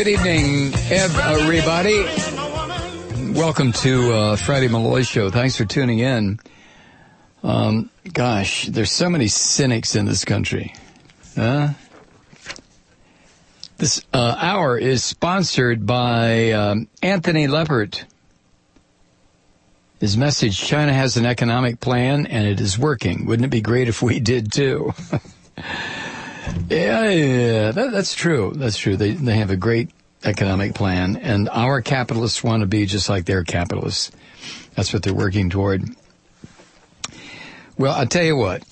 Good evening, everybody. Welcome to Friday Malloy Show. Thanks for tuning in. Gosh, there's so many cynics in this country. This hour is sponsored by Anthony Leppert. His message, China has an economic plan and it is working. Wouldn't it be great if we did too? Yeah, that's true. That's true. They have a great economic plan, and our capitalists want to be just like their capitalists. That's what they're working toward. Well, I'll tell you what.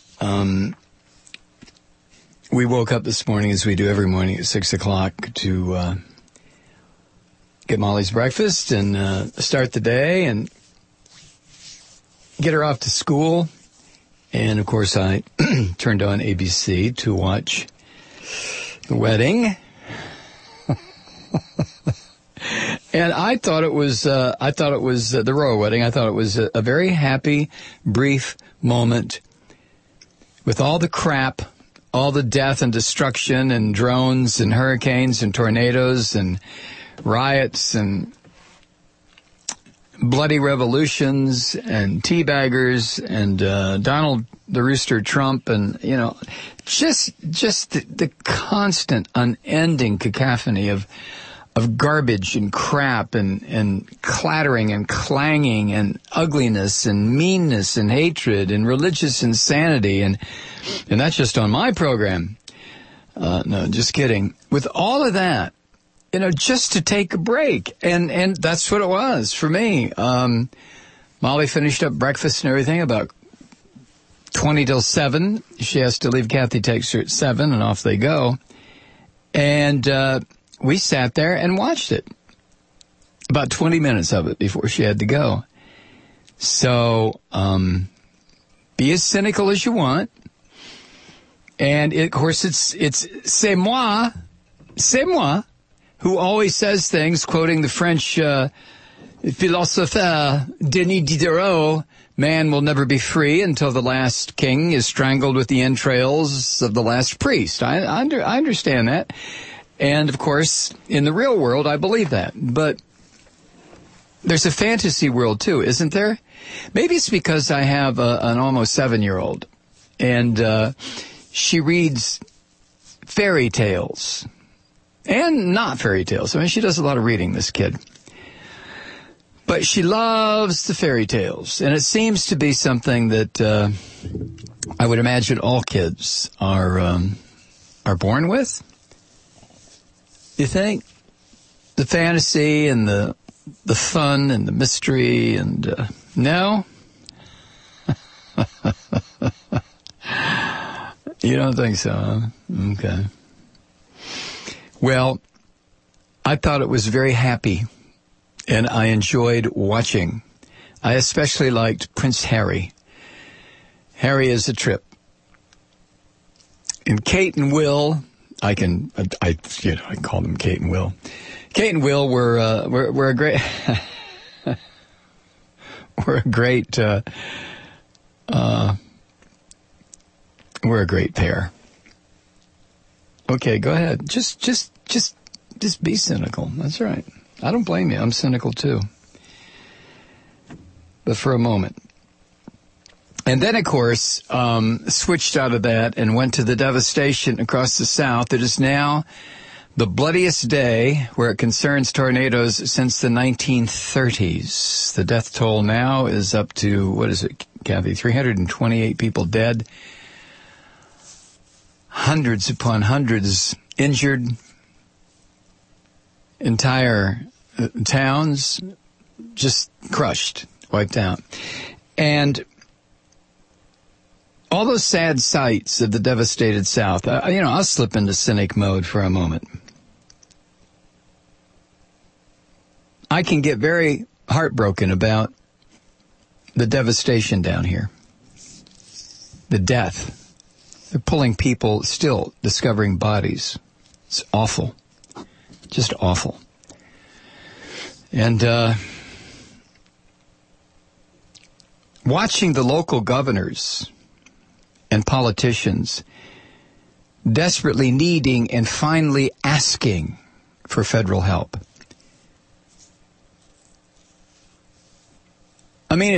We woke up this morning, as we do every morning at 6 o'clock, to get Molly's breakfast and start the day and get her off to school. And, of course, I turned on ABC to watch the wedding. And I thought it was the royal wedding. I thought it was a very happy, brief moment with all the crap, all the death and destruction and drones and hurricanes and tornadoes and riots and bloody revolutions and teabaggers and Donald the Rooster Trump and, you know, just the constant, unending cacophony of garbage and crap and clattering and clanging and ugliness and meanness and hatred and religious insanity. And that's just on my program. No, just kidding. With all of that, you know, just to take a break. And that's what it was for me. Molly finished up breakfast and everything about 20 till 7. She has to leave. Kathy takes her at 7 and off they go. And we sat there and watched it. About 20 minutes of it before she had to go. So, be as cynical as you want. And of course it's c'est moi, who always says things, quoting the French philosopher Denis Diderot, man will never be free until the last king is strangled with the entrails of the last priest. I understand that. And, of course, in the real world, I believe that. But there's a fantasy world, too, isn't there? Maybe it's because I have an almost 7-year-old, and she reads fairy tales. And not fairy tales. I mean, she does a lot of reading, this kid. But she loves the fairy tales. And it seems to be something that I would imagine all kids are born with. You think? The fantasy and the fun and the mystery and, no? You don't think so, huh? Okay. Well, I thought it was very happy, and I enjoyed watching. I especially liked Prince Harry. Harry is a trip. And Kate and Will, I call them Kate and Will. Kate and Will were a great, we're a great pair. Okay, go ahead. Just be cynical. That's right. I don't blame you. I'm cynical too. But for a moment. And then, of course, switched out of that and went to the devastation across the South. It is now the bloodiest day where it concerns tornadoes since the 1930s. The death toll now is up to, what is it, Kathy? 328 people dead. Hundreds upon hundreds injured. Entire towns just crushed, wiped out. And all those sad sights of the devastated South, I'll slip into cynic mode for a moment. I can get very heartbroken about the devastation down here. The death. They're pulling people, still discovering bodies. It's awful. Just awful. And watching the local governors and politicians desperately needing and finally asking for federal help. I mean,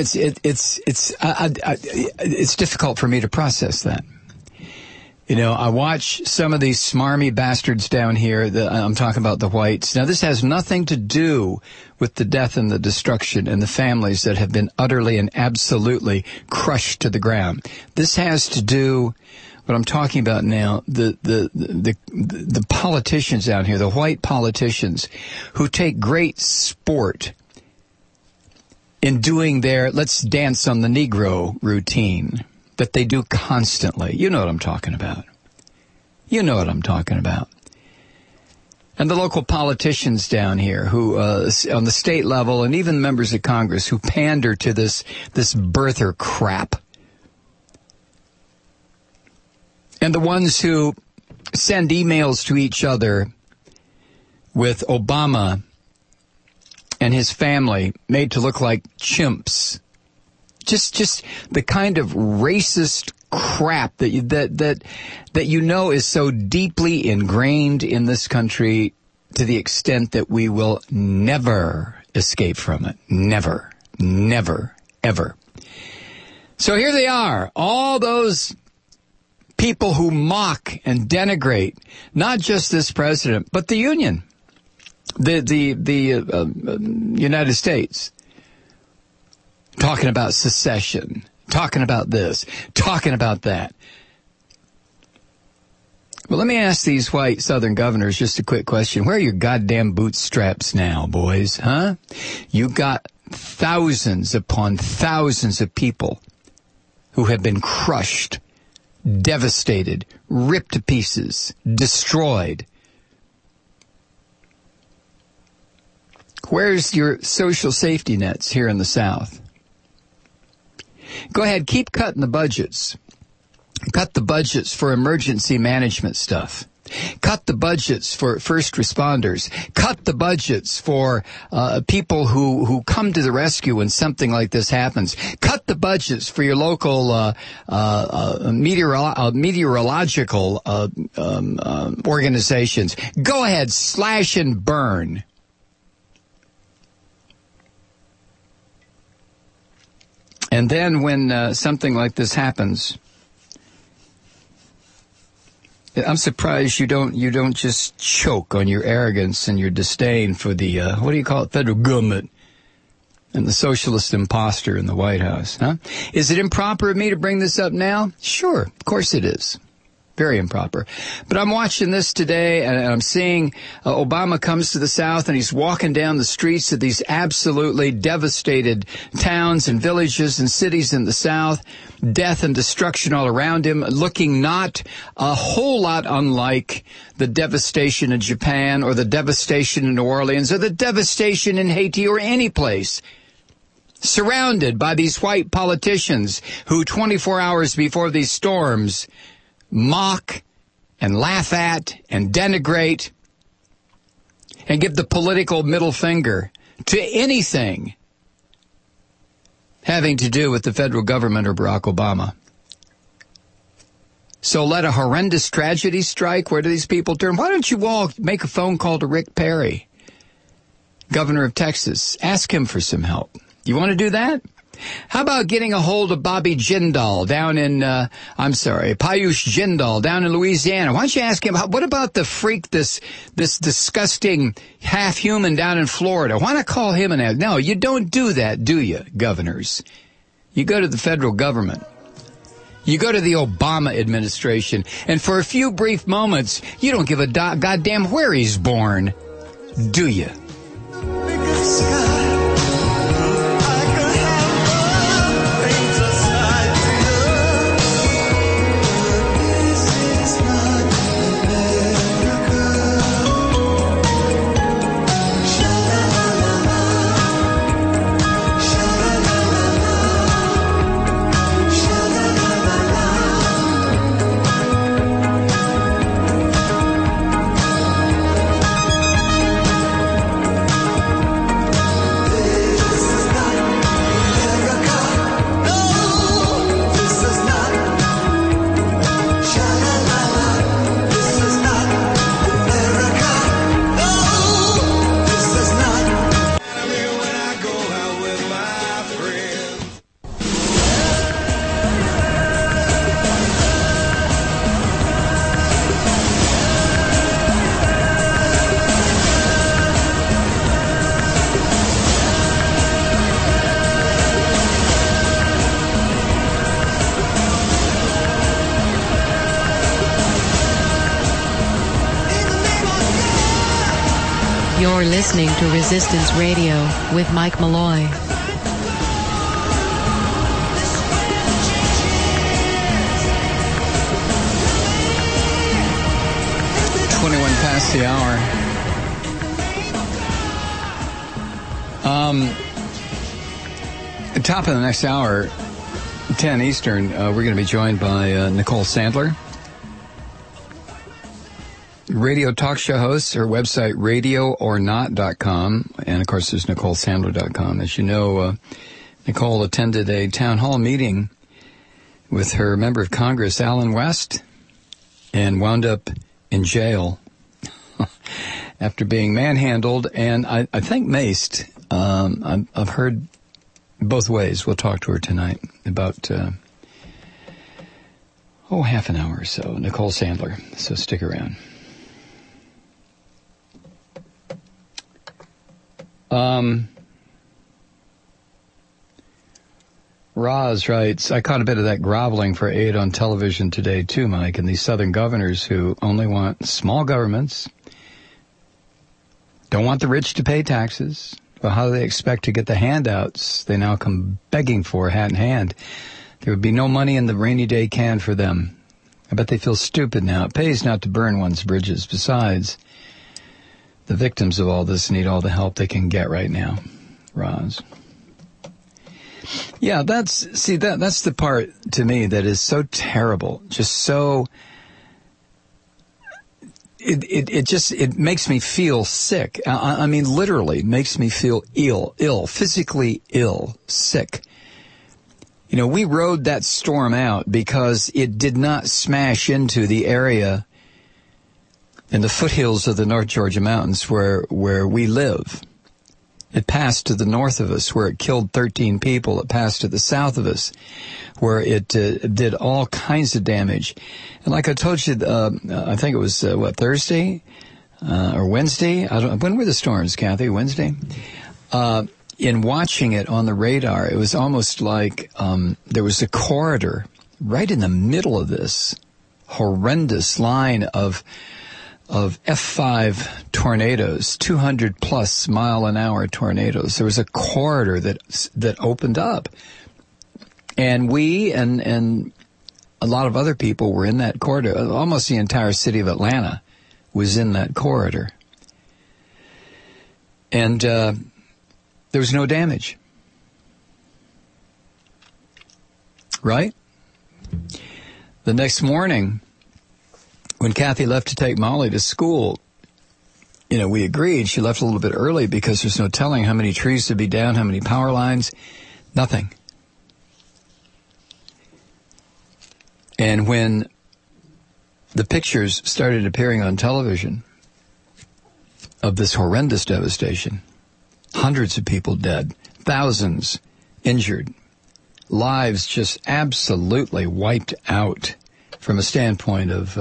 it's difficult for me to process that. You know, I watch some of these smarmy bastards down here. I'm talking about the whites. Now, this has nothing to do with the death and the destruction and the families that have been utterly and absolutely crushed to the ground. This has to do, what I'm talking about now, the politicians out here, the white politicians who take great sport in doing their let's dance on the Negro routine that they do constantly. You know what I'm talking about. You know what I'm talking about. And the local politicians down here who, on the state level and even members of Congress who pander to this birther crap. And the ones who send emails to each other with Obama and his family made to look like chimps. Just the kind of racist crap that you know is so deeply ingrained in this country to the extent that we will never escape from it. Never, never, ever. So here they are, all those people who mock and denigrate not just this president, but the Union, the United States. Talking about secession, talking about this, talking about that. Well, let me ask these white Southern governors just a quick question. Where are your goddamn bootstraps now, boys, huh? You got thousands upon thousands of people who have been crushed, devastated, ripped to pieces, destroyed. Where's your social safety nets here in the South? Go ahead, keep cutting the budgets. Cut the budgets for emergency management stuff. Cut the budgets for first responders. Cut the budgets for people who come to the rescue when something like this happens. Cut the budgets for your local meteorological organizations. Go ahead, slash and burn. And then when something like this happens, I'm surprised you don't just choke on your arrogance and your disdain for the, what do you call it, federal government and the socialist imposter in the White House, huh? Is it improper of me to bring this up now? Sure, of course it is. Very improper. But I'm watching this today, and I'm seeing Obama comes to the South, and he's walking down the streets of these absolutely devastated towns and villages and cities in the South, death and destruction all around him, looking not a whole lot unlike the devastation in Japan or the devastation in New Orleans or the devastation in Haiti or any place. Surrounded by these white politicians who 24 hours before these storms mock and laugh at and denigrate and give the political middle finger to anything having to do with the federal government or Barack Obama. So let a horrendous tragedy strike. Where do these people turn? Why don't you all make a phone call to Rick Perry, governor of Texas? Ask him for some help. You want to do that? How about getting a hold of Bobby Jindal down in, Piyush Jindal down in Louisiana? Why don't you ask him, what about the freak, this disgusting half-human down in Florida? Why not call him and ask? No, you don't do that, do you, governors? You go to the federal government. You go to the Obama administration. And for a few brief moments, you don't give a goddamn where he's born, do you? You're listening to Resistance Radio with Mike Malloy. 21 past the hour. Top of the next hour, 10 Eastern, we're going to be joined by Nicole Sandler, radio talk show host. Her website, radioornot.com, and of course there's NicoleSandler.com. As you know, Nicole attended a town hall meeting with her member of Congress, Alan West, and wound up in jail after being manhandled and I think maced. I've heard both ways. We'll talk to her tonight about half an hour or so. Nicole Sandler. So stick around. Roz writes, I caught a bit of that groveling for aid on television today too, Mike, and these southern governors who only want small governments, don't want the rich to pay taxes. Well, how do they expect to get the handouts they now come begging for hat in hand? There would be no money in the rainy day can for them. I bet they feel stupid now. It pays not to burn one's bridges. Besides, the victims of all this need all the help they can get right now. Roz. Yeah, that's the part to me that is so terrible. Just so it makes me feel sick. I mean, literally makes me feel ill, physically ill, sick. You know, we rode that storm out because it did not smash into the area in the foothills of the North Georgia mountains where we live. It passed to the north of us where it killed 13 people. It passed to the south of us where it did all kinds of damage. And like I told you, I think it was, Thursday or Wednesday? When were the storms, Kathy? Wednesday? In watching it on the radar, it was almost like there was a corridor right in the middle of this horrendous line of F5 tornadoes, 200-plus mile-an-hour tornadoes. There was a corridor that opened up. And we and a lot of other people were in that corridor. Almost the entire city of Atlanta was in that corridor. And there was no damage. Right? The next morning, when Kathy left to take Molly to school, you know, we agreed. She left a little bit early because there's no telling how many trees would be down, how many power lines, nothing. And when the pictures started appearing on television of this horrendous devastation, hundreds of people dead, thousands injured, lives just absolutely wiped out from a standpoint of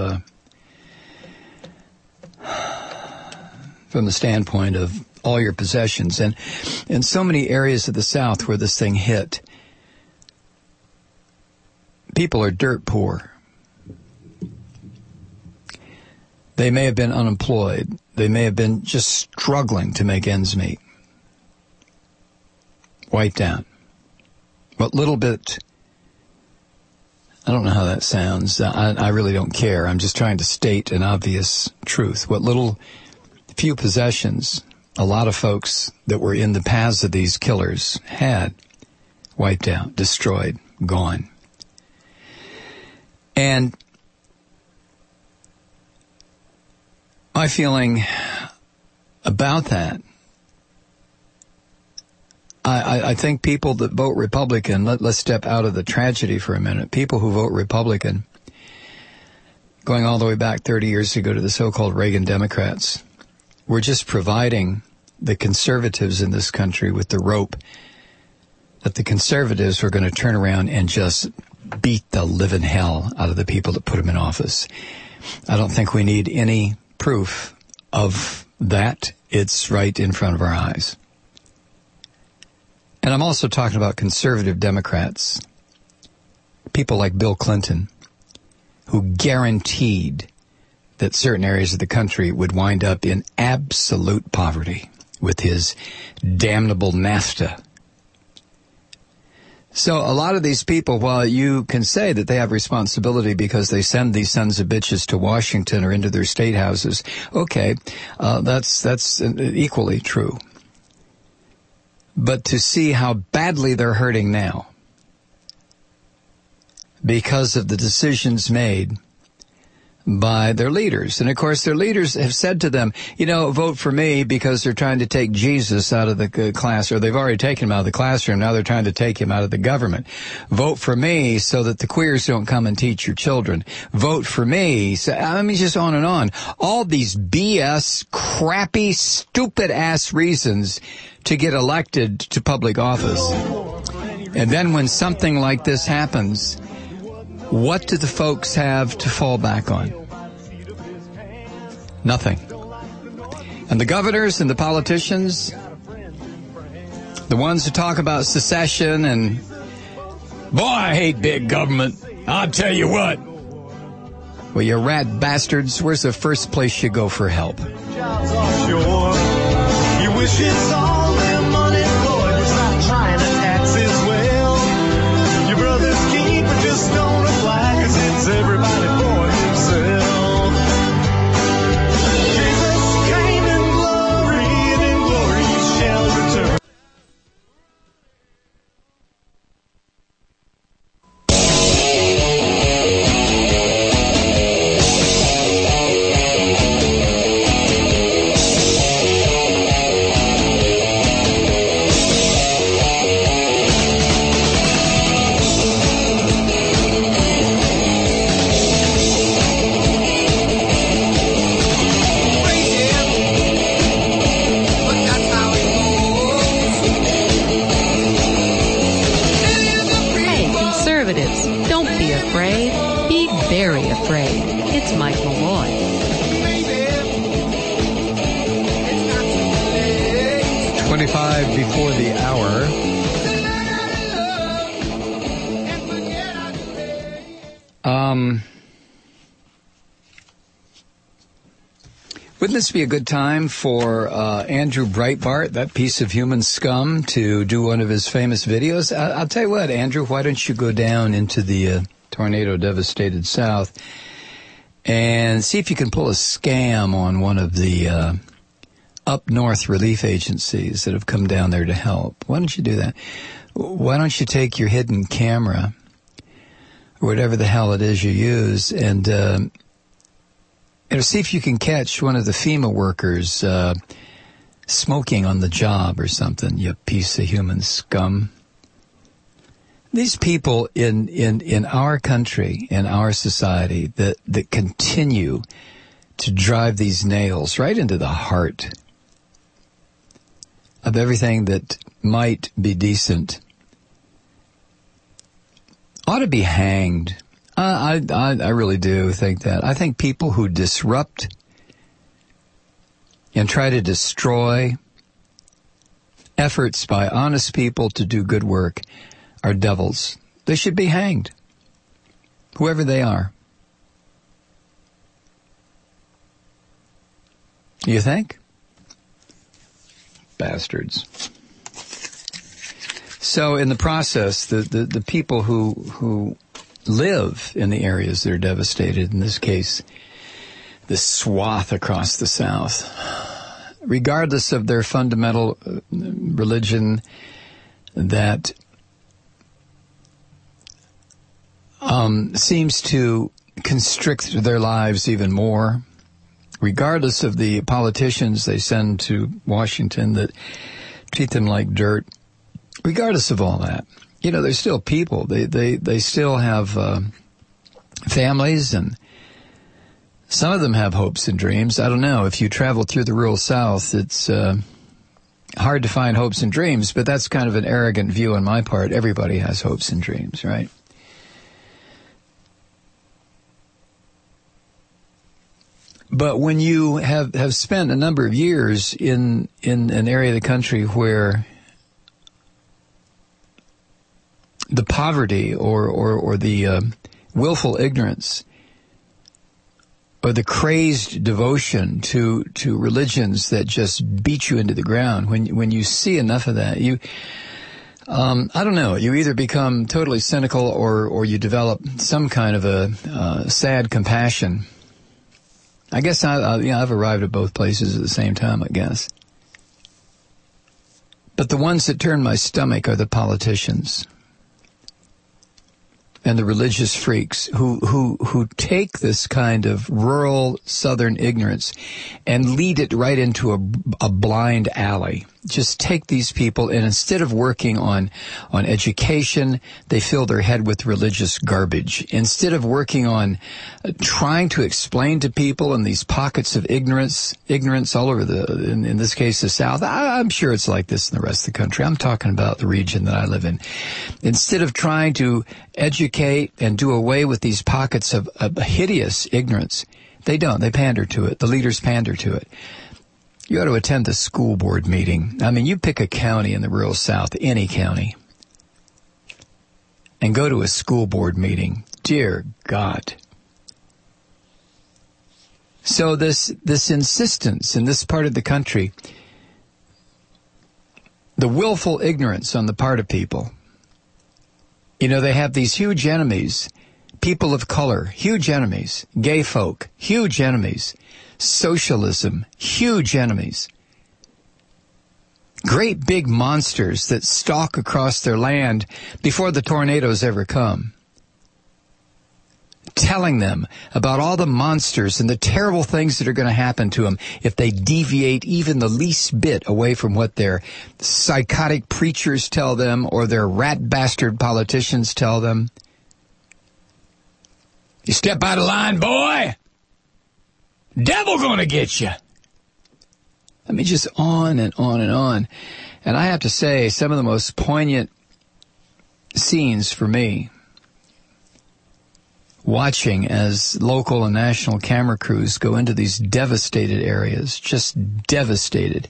all your possessions. And in so many areas of the South where this thing hit, people are dirt poor. They may have been unemployed. They may have been just struggling to make ends meet. Wiped out. What little bit, I don't know how that sounds. I really don't care. I'm just trying to state an obvious truth. What little few possessions a lot of folks that were in the paths of these killers had, wiped out, destroyed, gone. And my feeling about that, I think people that vote Republican, let's step out of the tragedy for a minute. People who vote Republican, going all the way back 30 years ago to the so-called Reagan Democrats, we're just providing the conservatives in this country with the rope that the conservatives were going to turn around and just beat the living hell out of the people that put them in office. I don't think we need any proof of that. It's right in front of our eyes. And I'm also talking about conservative Democrats, people like Bill Clinton, who guaranteed that certain areas of the country would wind up in absolute poverty with his damnable NAFTA. So a lot of these people, while you can say that they have responsibility because they send these sons of bitches to Washington or into their state houses, okay, that's equally true. But to see how badly they're hurting now because of the decisions made by their leaders. And of course, their leaders have said to them, vote for me because they're trying to take Jesus out of the class, or they've already taken him out of the classroom. Now they're trying to take him out of the government. Vote for me so that the queers don't come and teach your children. Vote for me. So, just on and on. All these BS, crappy, stupid-ass reasons to get elected to public office. And then when something like this happens, what do the folks have to fall back on? Nothing. And the governors and the politicians, the ones who talk about secession and, boy, I hate big government. I'll tell you what. Well, you rat bastards, where's the first place you go for help? You wish it's all their money, Floyd, but stop trying to tax his wealth. Your brother's keeper just don't apply, 'cause it's everybody for himself. Jesus came in glory, and in glory he shall return. It's Mike Malloy. 25 before the hour. Wouldn't this be a good time for Andrew Breitbart, that piece of human scum, to do one of his famous videos? I'll tell you what, Andrew, why don't you go down into the tornado-devastated South and see if you can pull a scam on one of the up north relief agencies that have come down there to help. Why don't you do that? Why don't you take your hidden camera, or whatever the hell it is you use, and see if you can catch one of the FEMA workers smoking on the job or something, you piece of human scum. These people in our country, in our society, that continue to drive these nails right into the heart of everything that might be decent, ought to be hanged. I really do think that. I think people who disrupt and try to destroy efforts by honest people to do good work are devils. They should be hanged, whoever they are. You think? Bastards. So in the process, the people who live in the areas that are devastated, in this case, this swath across the South, regardless of their fundamental religion, that seems to constrict their lives even more, regardless of the politicians they send to Washington that treat them like dirt, regardless of all that. They're still people. They still have families, and some of them have hopes and dreams. I don't know. If you travel through the rural South, it's hard to find hopes and dreams, but that's kind of an arrogant view on my part. Everybody has hopes and dreams, right? But when you have spent a number of years in an area of the country where the poverty or the willful ignorance or the crazed devotion to religions that just beat you into the ground. When you see enough of that, I don't know, you either become totally cynical or you develop some kind of a sad compassion. I guess I've arrived at both places at the same time, I guess. But the ones that turn my stomach are the politicians and the religious freaks who take this kind of rural southern ignorance and lead it right into a blind alley. Just take these people, and instead of working on education, they fill their head with religious garbage. Instead of working on trying to explain to people in these pockets of ignorance all over in this case, the South. I'm sure it's like this in the rest of the country. I'm talking about the region that I live in. Instead of trying to educate and do away with these pockets of hideous ignorance, they don't. They pander to it. The leaders pander to it. You ought to attend the school board meeting. I mean, you pick a county in the rural South, any county, and go to a school board meeting. Dear God. So this insistence in this part of the country, the willful ignorance on the part of people. You know, they have these huge enemies, people of color, huge enemies, gay folk, huge enemies. Socialism, huge enemies. Great big monsters that stalk across their land before the tornadoes ever come. Telling them about all the monsters and the terrible things that are going to happen to them if they deviate even the least bit away from what their psychotic preachers tell them or their rat bastard politicians tell them. You step out of line, boy! Devil gonna get you. I mean, just on and on and on. And I have to say, some of the most poignant scenes for me, watching as local and national camera crews go into these devastated areas, just devastated.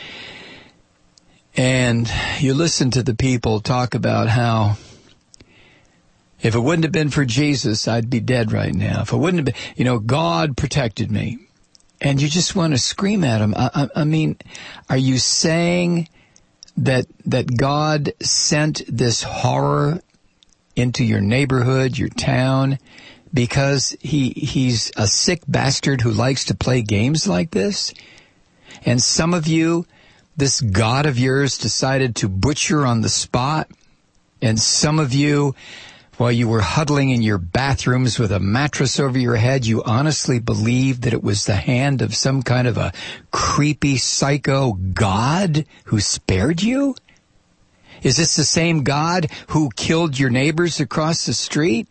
And you listen to the people talk about how if it wouldn't have been for Jesus, I'd be dead right now. If it wouldn't have been, God protected me. And you just want to scream at him. I mean, are you saying that God sent this horror into your neighborhood, your town, because he's a sick bastard who likes to play games like this? And some of you, this God of yours decided to butcher on the spot. And some of you, while you were huddling in your bathrooms with a mattress over your head, you honestly believed that it was the hand of some kind of a creepy psycho God who spared you? Is this the same God who killed your neighbors across the street?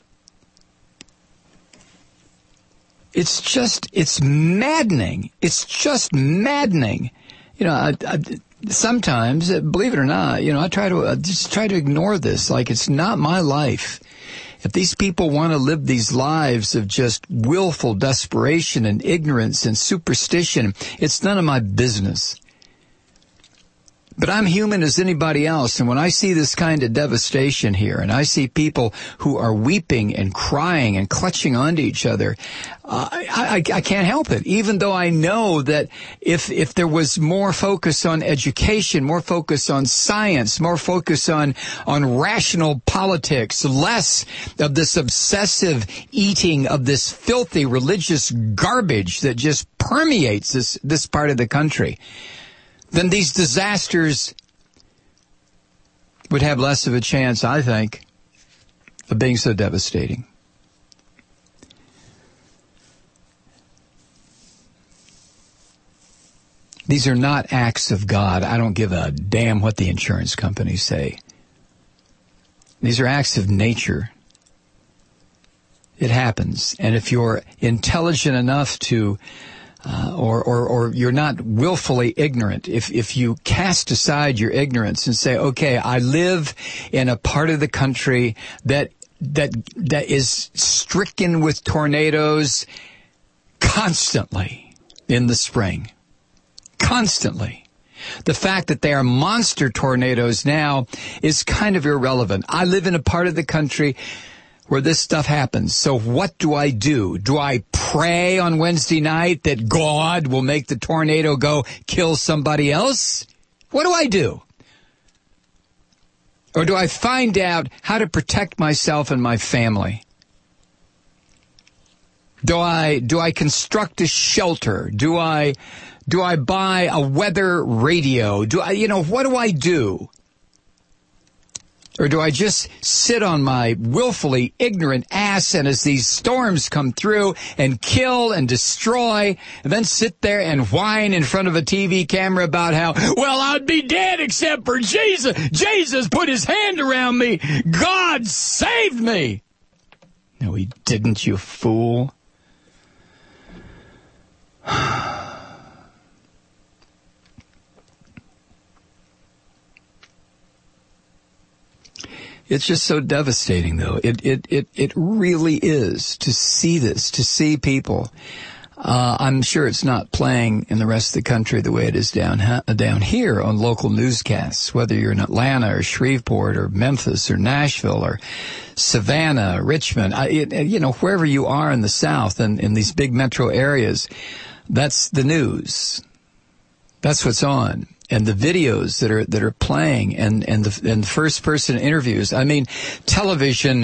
It's maddening. It's just maddening. Sometimes, believe it or not, I try to ignore this like it's not my life. If these people want to live these lives of just willful desperation and ignorance and superstition, it's none of my business. But I'm human as anybody else, and when I see this kind of devastation here, and I see people who are weeping and crying and clutching onto each other, I can't help it. Even though I know that if there was more focus on education, more focus on science, more focus on rational politics, less of this obsessive eating of this filthy religious garbage that just permeates this part of the country, then these disasters would have less of a chance, I think, of being so devastating. These are not acts of God. I don't give a damn what the insurance companies say. These are acts of nature. It happens. And if you're intelligent enough to or you're not willfully ignorant, if you cast aside your ignorance and say, okay, I live in a part of the country that is stricken with tornadoes constantly in the spring. Constantly. The fact that they are monster tornadoes now is kind of irrelevant. I live in a part of the country where this stuff happens. So what do I do? Do I pray on Wednesday night that God will make the tornado go kill somebody else? What do I do? Or do I find out how to protect myself and my family? Do I construct a shelter? Do I buy a weather radio? What do I do? Or do I just sit on my willfully ignorant ass and as these storms come through and kill and destroy, and then sit there and whine in front of a TV camera about how, well, I'd be dead except for Jesus. Jesus put his hand around me. God saved me. No, he didn't, you fool. It's just so devastating, though. It really is to see this, to see people. I'm sure it's not playing in the rest of the country the way it is down here on local newscasts, whether you're in Atlanta or Shreveport or Memphis or Nashville or Savannah, Richmond, wherever you are in the South and in these big metro areas, that's the news. That's what's on. And the videos that are playing and the first person interviews. I mean, television,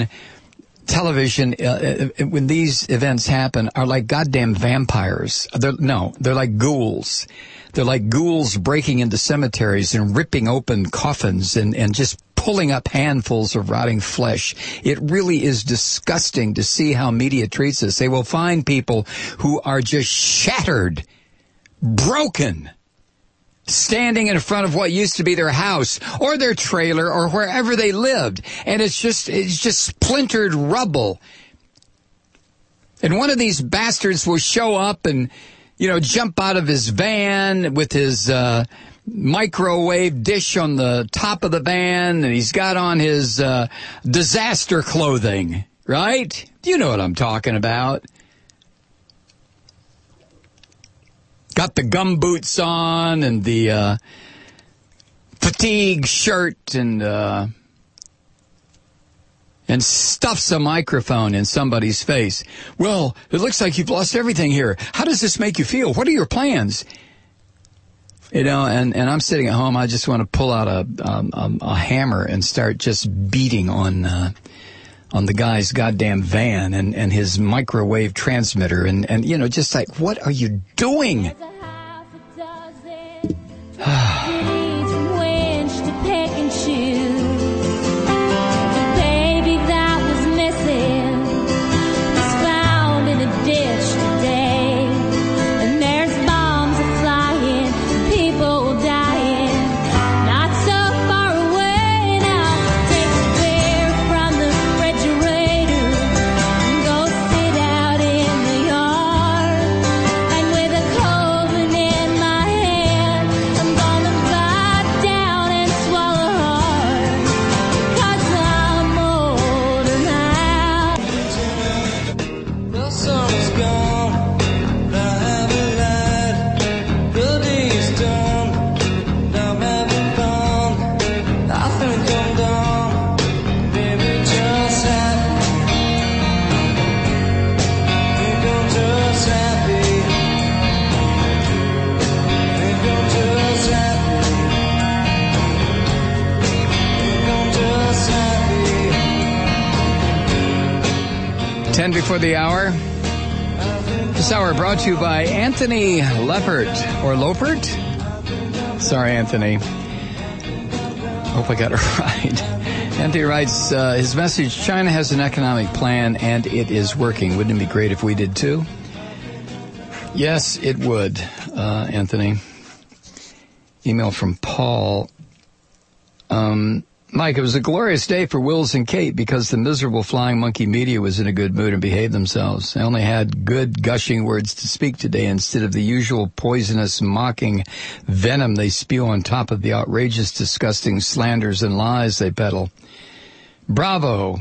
when these events happen, are like goddamn vampires. They're like ghouls. They're like ghouls breaking into cemeteries and ripping open coffins and just pulling up handfuls of rotting flesh. It really is disgusting to see how media treats us. They will find people who are just shattered, broken, standing in front of what used to be their house or their trailer or wherever they lived. And it's just splintered rubble. And one of these bastards will show up and, jump out of his van with his microwave dish on the top of the van, and he's got on his disaster clothing, right? You know what I'm talking about. Got the gumboots on and the fatigue shirt and stuffs a microphone in somebody's face. Well, it looks like you've lost everything here. How does this make you feel? What are your plans? And I'm sitting at home. I just want to pull out a hammer and start just beating on the guy's goddamn van and his microwave transmitter and just like, what are you doing? Before the hour. This hour brought to you by Anthony Leppert, or Lopert? Sorry, Anthony. Hope I got it right. Anthony writes, his message, China has an economic plan and it is working. Wouldn't it be great if we did too? Yes, it would, Anthony. Email from Paul. Mike, it was a glorious day for Wills and Kate because the miserable flying monkey media was in a good mood and behaved themselves. They only had good gushing words to speak today instead of the usual poisonous, mocking venom they spew on top of the outrageous, disgusting slanders and lies they peddle. Bravo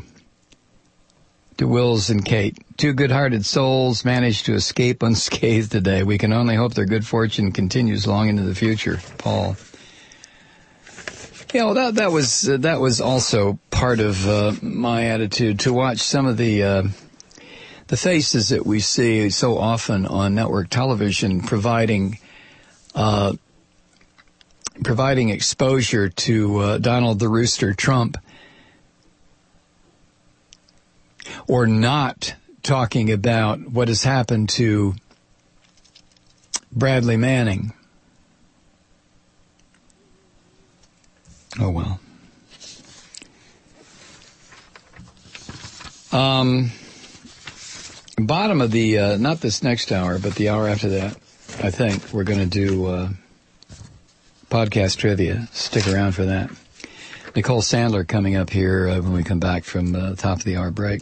to Wills and Kate. Two good-hearted souls managed to escape unscathed today. We can only hope their good fortune continues long into the future. Paul. that was also part of my attitude, to watch some of the faces that we see so often on network television providing exposure to Donald the Rooster Trump, or not talking about what has happened to Bradley Manning. Oh, well. Bottom of the, not this next hour, but the hour after that, I think we're going to do podcast trivia. Stick around for that. Nicole Sandler coming up here when we come back from the top of the hour break.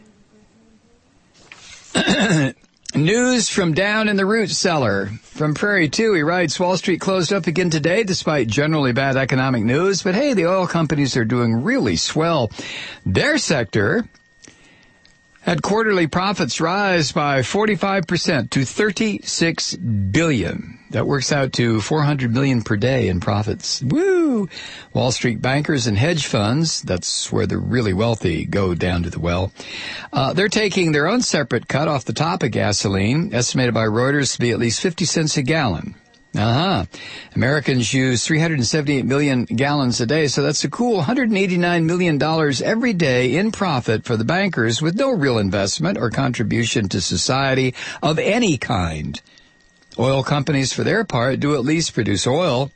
News from down in the root cellar. From Prairie 2, he writes, Wall Street closed up again today despite generally bad economic news. But hey, the oil companies are doing really swell. Their sector had quarterly profits rise by 45% to $36 billion. That works out to $400 million per day in profits. Woo! Wall Street bankers and hedge funds, that's where the really wealthy go down to the well, they're taking their own separate cut off the top of gasoline, estimated by Reuters to be at least 50 cents a gallon. Americans use 378 million gallons a day, so that's a cool $189 million every day in profit for the bankers with no real investment or contribution to society of any kind. Oil companies, for their part, do at least produce oil.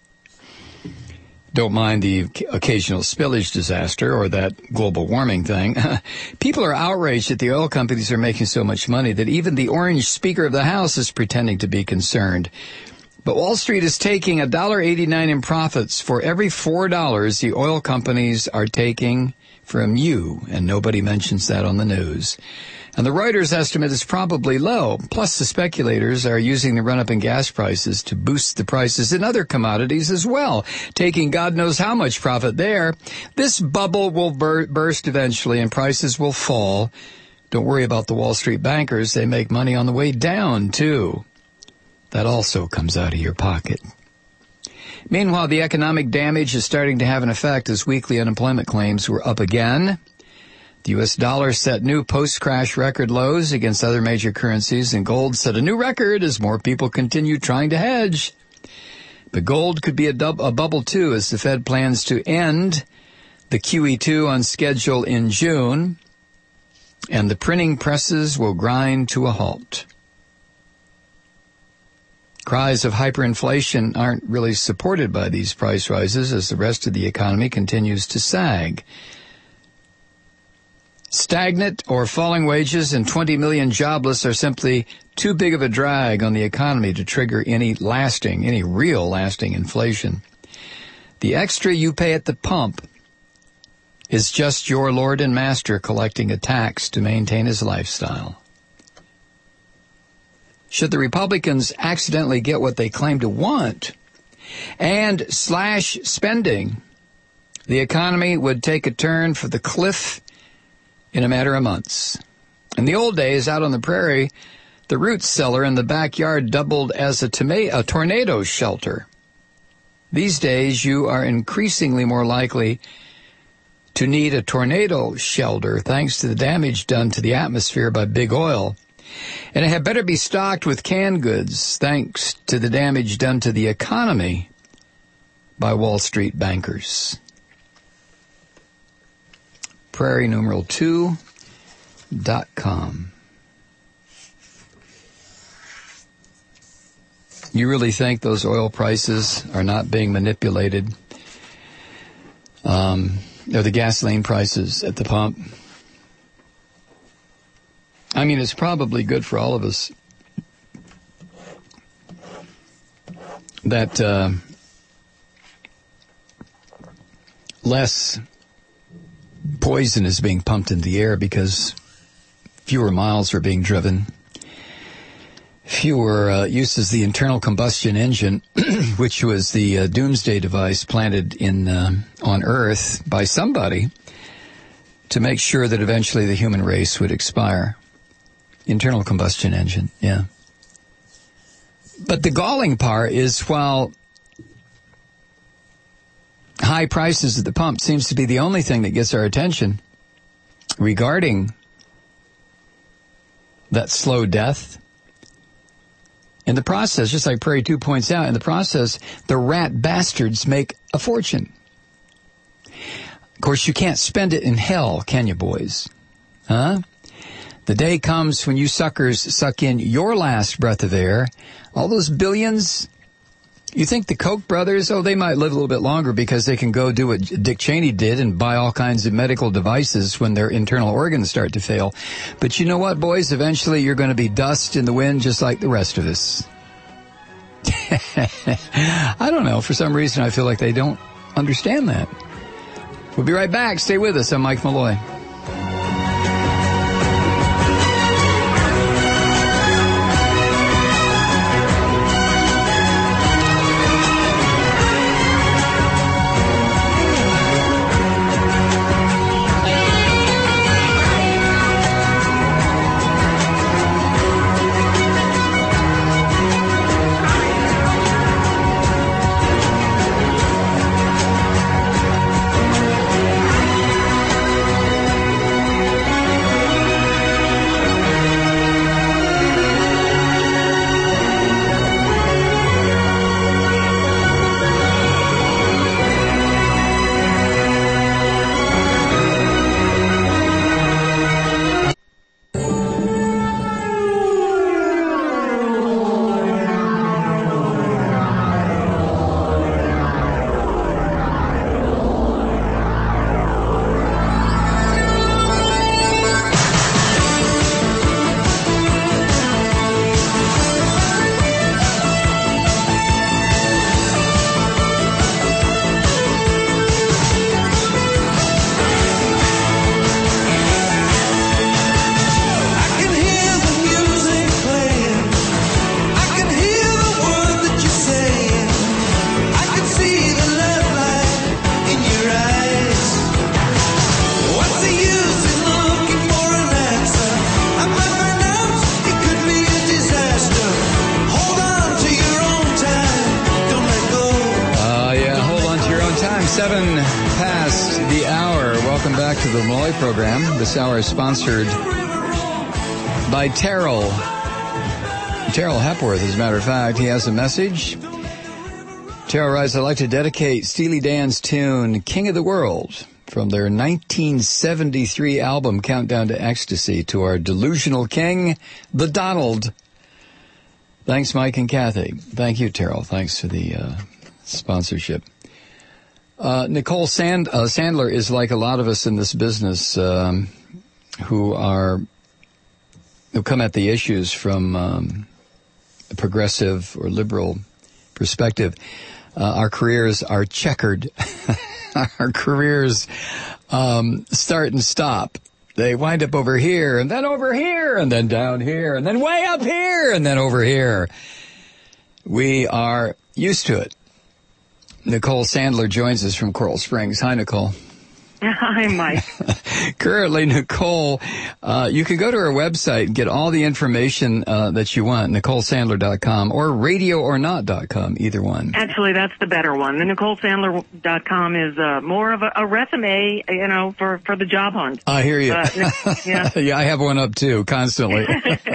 Don't mind the occasional spillage disaster or that global warming thing. People are outraged that the oil companies are making so much money that even the orange Speaker of the House is pretending to be concerned. But Wall Street is taking $1.89 in profits for every $4 the oil companies are taking from you, and nobody mentions that on the news. And the Reuters estimate is probably low. Plus, the speculators are using the run-up in gas prices to boost the prices in other commodities as well, taking God knows how much profit there. This bubble will burst eventually, and prices will fall. Don't worry about the Wall Street bankers. They make money on the way down, too. That also comes out of your pocket. Meanwhile, the economic damage is starting to have an effect as weekly unemployment claims were up again. The U.S. dollar set new post-crash record lows against other major currencies, and gold set a new record as more people continue trying to hedge. But gold could be a bubble, too, as the Fed plans to end the QE2 on schedule in June, and the printing presses will grind to a halt. Cries of hyperinflation aren't really supported by these price rises as the rest of the economy continues to sag. Stagnant or falling wages and 20 million jobless are simply too big of a drag on the economy to trigger any real lasting inflation. The extra you pay at the pump is just your lord and master collecting a tax to maintain his lifestyle. Should the Republicans accidentally get what they claim to want and slash spending, the economy would take a turn for the cliff in a matter of months. In the old days, out on the prairie, the root cellar in the backyard doubled as a tornado shelter. These days, you are increasingly more likely to need a tornado shelter thanks to the damage done to the atmosphere by big oil. And it had better be stocked with canned goods thanks to the damage done to the economy by Wall Street bankers. PrairieNumeral2.com. You really think those oil prices are not being manipulated? Or the gasoline prices at the pump? I mean, it's probably good for all of us that less poison is being pumped into the air because fewer miles are being driven, fewer uses the internal combustion engine, which was the doomsday device planted on Earth by somebody to make sure that eventually the human race would expire. Internal combustion engine, yeah. But the galling part is while high prices at the pump seems to be the only thing that gets our attention regarding that slow death. In the process, just like Prairie 2 points out, in the process, the rat bastards make a fortune. Of course, you can't spend it in hell, can you, boys? Huh? The day comes when you suckers suck in your last breath of air. All those billions. You think the Koch brothers, they might live a little bit longer because they can go do what Dick Cheney did and buy all kinds of medical devices when their internal organs start to fail. But you know what, boys? Eventually you're going to be dust in the wind just like the rest of us. I don't know. For some reason, I feel like they don't understand that. We'll be right back. Stay with us. I'm Mike Malloy. This hour is sponsored by Terrell. Terrell Hepworth, as a matter of fact. He has a message. Terrell writes, I'd like to dedicate Steely Dan's tune, King of the World, from their 1973 album, Countdown to Ecstasy, to our delusional king, the Donald. Thanks, Mike and Kathy. Thank you, Terrell. Thanks for the sponsorship. Nicole Sandler is like a lot of us in this business who come at the issues from a progressive or liberal perspective. Our careers are checkered. Our careers start and stop. They wind up over here, and then over here, and then down here, and then way up here, and then over here. We are used to it. Nicole Sandler joins us from Coral Springs. Hi, Nicole. Hi, Mike. Currently, Nicole, you can go to her website and get all the information that you want, NicoleSandler.com or RadioOrNot.com, either one. Actually, that's the better one. The NicoleSandler.com is more of a resume, for the job hunt. I hear you. Yeah. Yeah, I have one up, too, constantly.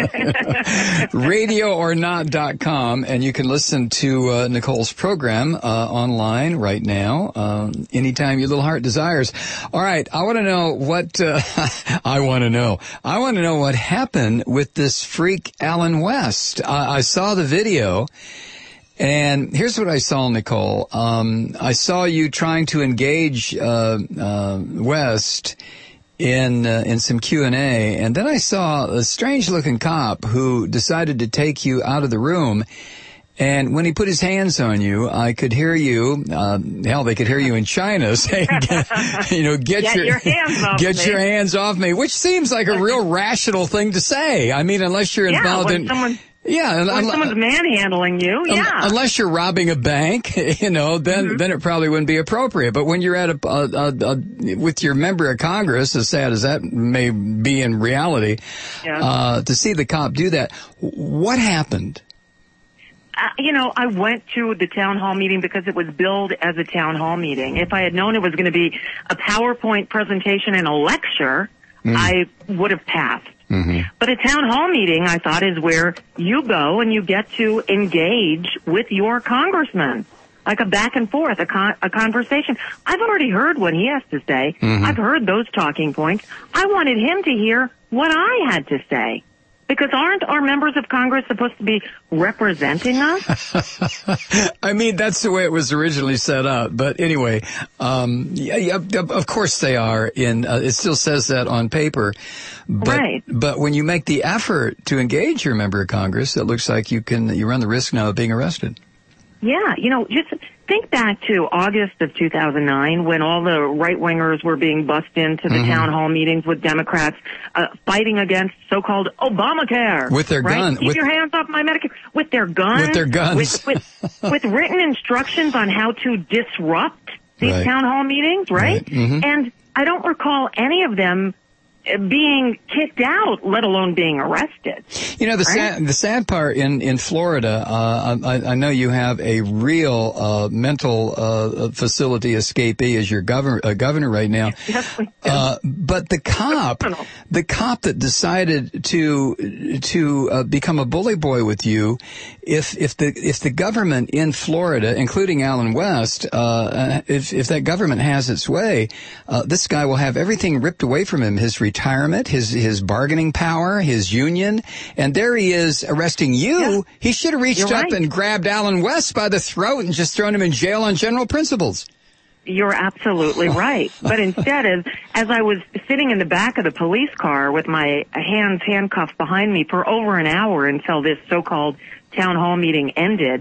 RadioOrNot.com, and you can listen to Nicole's program online right now, anytime your little heart desires. All right, I want to know what I want to know what happened with this freak Alan West. I saw the video, and here's what I saw, Nicole. I saw you trying to engage West in some Q&A, and then I saw a strange-looking cop who decided to take you out of the room. And when he put his hands on you, I could hear you, they could hear you in China saying, get your hands off me, which seems like a real rational thing to say. I mean, unless you're involved in... when someone's manhandling you, unless you're robbing a bank, then it probably wouldn't be appropriate. But when you're at with your member of Congress, as sad as that may be in reality, to see the cop do that, what happened? I went to the town hall meeting because it was billed as a town hall meeting. If I had known it was going to be a PowerPoint presentation and a lecture, I would have passed. But a town hall meeting, I thought, is where you go and you get to engage with your congressman, like a back and forth, a conversation. I've already heard what he has to say. I've heard those talking points. I wanted him to hear what I had to say. Because aren't our members of Congress supposed to be representing us? I mean, that's the way it was originally set up. But anyway, of course they are. It still says that on paper. But, right. But when you make the effort to engage your member of Congress, it looks like you run the risk now of being arrested. Yeah, just think back to August of 2009 when all the right-wingers were being bussed into the town hall meetings with Democrats fighting against so-called Obamacare. With their guns. Keep your hands off my Medicare. With their guns. With their guns. With written instructions on how to disrupt these town hall meetings, right? And I don't recall any of them being kicked out, let alone being arrested. The sad part in Florida, I know you have a real mental facility escapee as your governor right now. Yes, we do. But the cop that decided to become a bully boy with you, if the government in Florida, including Allen West, if that government has its way, this guy will have everything ripped away from him. His retirement, his bargaining power, his union, and there he is arresting you. Yeah. He should have reached up and grabbed Allen West by the throat and just thrown him in jail on general principles. You're absolutely right. But instead, as I was sitting in the back of the police car with my hands handcuffed behind me for over an hour until this so-called town hall meeting ended,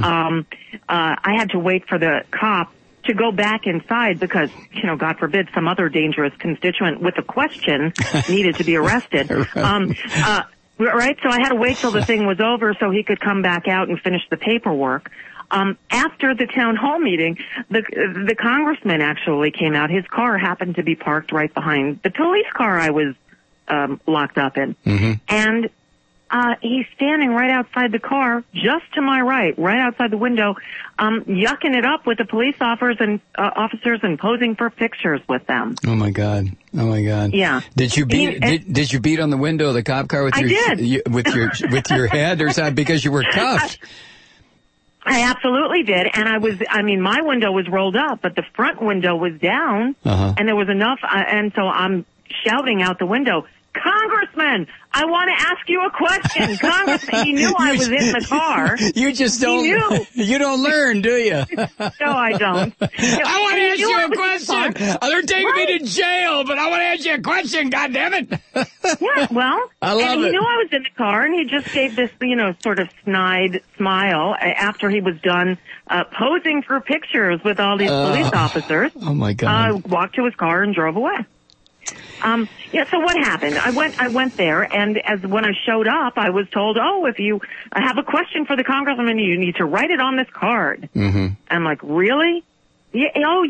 I had to wait for the cop to go back inside because, God forbid, some other dangerous constituent with a question needed to be arrested. Right? So I had to wait till the thing was over so he could come back out and finish the paperwork. After the town hall meeting, the congressman actually came out. His car happened to be parked right behind the police car I was locked up in. And he's standing right outside the car, just to my right outside the window, yucking it up with the police officers and posing for pictures with them. Oh my God! Yeah. Did you beat on the window of the cop car with with your head, or something because you were cuffed? I absolutely did, and my window was rolled up, but the front window was down, and there was enough, and so I'm shouting out the window, "Congressman, I want to ask you a question." Congressman, he knew I was in the car. You just don't. You don't learn, do you? No, I don't. I want to ask you a question. They're taking me to jail, but I want to ask you a question. God damn it! Yeah, well, I love he it. knew I was in the car, and he just gave this, sort of snide smile after he was done posing for pictures with all these police officers. Oh my God! Walked to his car and drove away. So what happened? I went there, and when I showed up, I was told, if you have a question for the congressman, you need to write it on this card. I'm like, really? Yeah,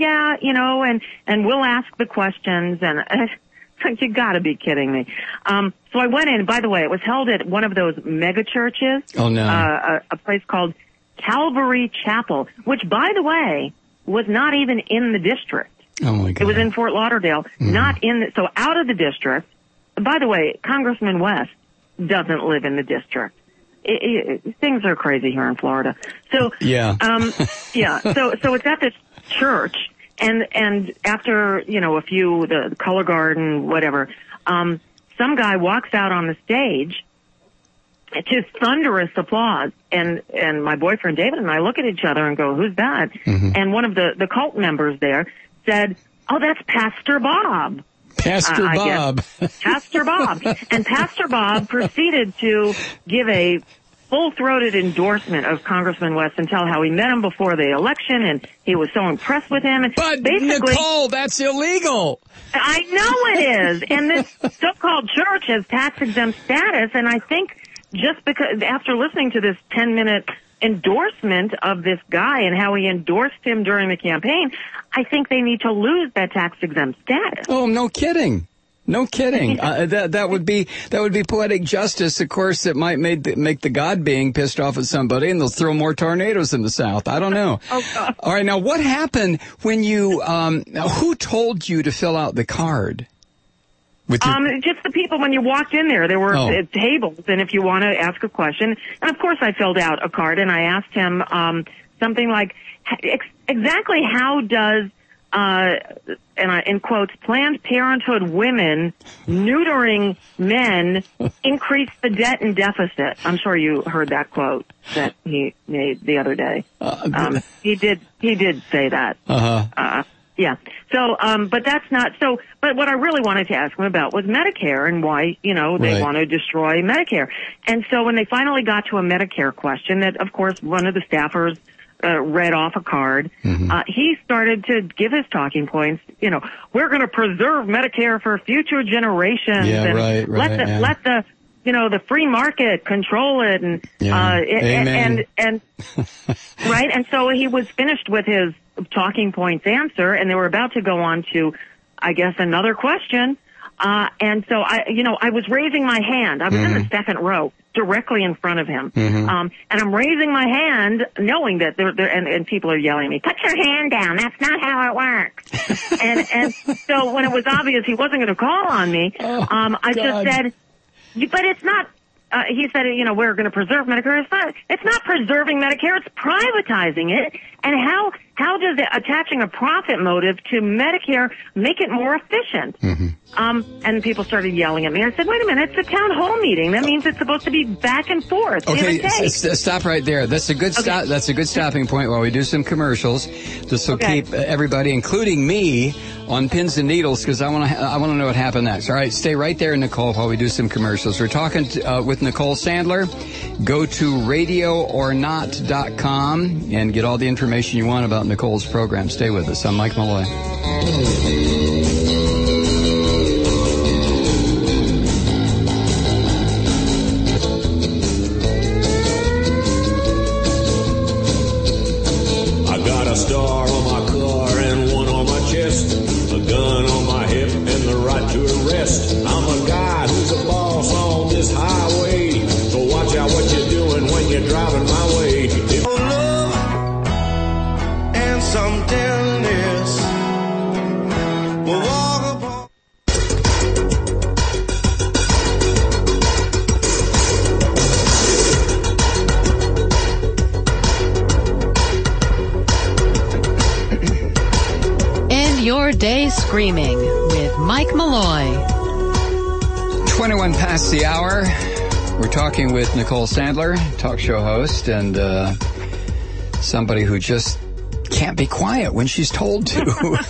and we'll ask the questions, and you gotta be kidding me. So I went in, by the way, it was held at one of those mega churches. Oh no. A place called Calvary Chapel, which, by the way, was not even in the district. Oh my God. It was in Fort Lauderdale, not so out of the district. By the way, Congressman West doesn't live in the district. Things are crazy here in Florida. So, yeah. So it's at this church, and after, a few, the color guard and whatever, some guy walks out on the stage to thunderous applause, and my boyfriend David and I look at each other and go, "Who's that?" And one of the cult members there said, "Oh, that's Pastor Bob." Pastor Bob. Pastor Bob. And Pastor Bob proceeded to give a full-throated endorsement of Congressman West and tell how he met him before the election and he was so impressed with him. And but, Nicole, that's illegal. I know it is. And this so-called church has tax-exempt status, and I think just because after listening to this 10-minute endorsement of this guy and how he endorsed him during the campaign, I think they need to lose that tax-exempt status. Oh, no kidding. No kidding. That would be poetic justice. Of course, it might make the God being pissed off at somebody, and they'll throw more tornadoes in the South. I don't know. Oh, God. All right, now what happened when you? Who told you to fill out the card? Just the people when you walked in there. There were tables, and if you want to ask a question, and of course I filled out a card, and I asked him something like, exactly how does and in quotes, Planned Parenthood women neutering men increase the debt and deficit? I'm sure you heard that quote that he made the other day. He did say that. Yeah. So, but that's not so. But what I really wanted to ask him about was Medicare and why, they want to destroy Medicare. And so when they finally got to a Medicare question, that of course one of the staffers read off a card. He started to give his talking points. We're going to preserve Medicare for future generations. Yeah, and right. Let the the free market control it, and and right. And so he was finished with his talking points answer, and they were about to go on to, I guess, another question. And so I was raising my hand. I was in the second row, directly in front of him. And I'm raising my hand, knowing that and people are yelling at me, "Put your hand down. That's not how it works." and so when it was obvious he wasn't going to call on me, I just said, "But it's not." He said, we're going to preserve Medicare. It's not preserving Medicare. It's privatizing it. And how does attaching a profit motive to Medicare make it more efficient? And people started yelling at me. I said, wait a minute, it's a town hall meeting. That means it's supposed to be back and forth. Okay, stop right there. That's a good stop. That's a good stopping point while we do some commercials. This will keep everybody, including me, on pins and needles, because I want to know what happened next. All right, stay right there, Nicole, while we do some commercials. We're talking with Nicole Sandler. Go to radioornot.com and get all the information you want about Nicole's program. Stay with us. I'm Mike Malloy. I got a star on my car and one on my chest, a gun on my hip and the right to arrest. I'm a guy who's a boss on this highway, so watch out what you're doing when you're driving my way. If love and some tenderness will walk upon. End your day screaming with Mike Malloy. 21 past the hour. We're talking with Nicole Sandler, talk show host, and somebody who just can't be quiet when she's told to.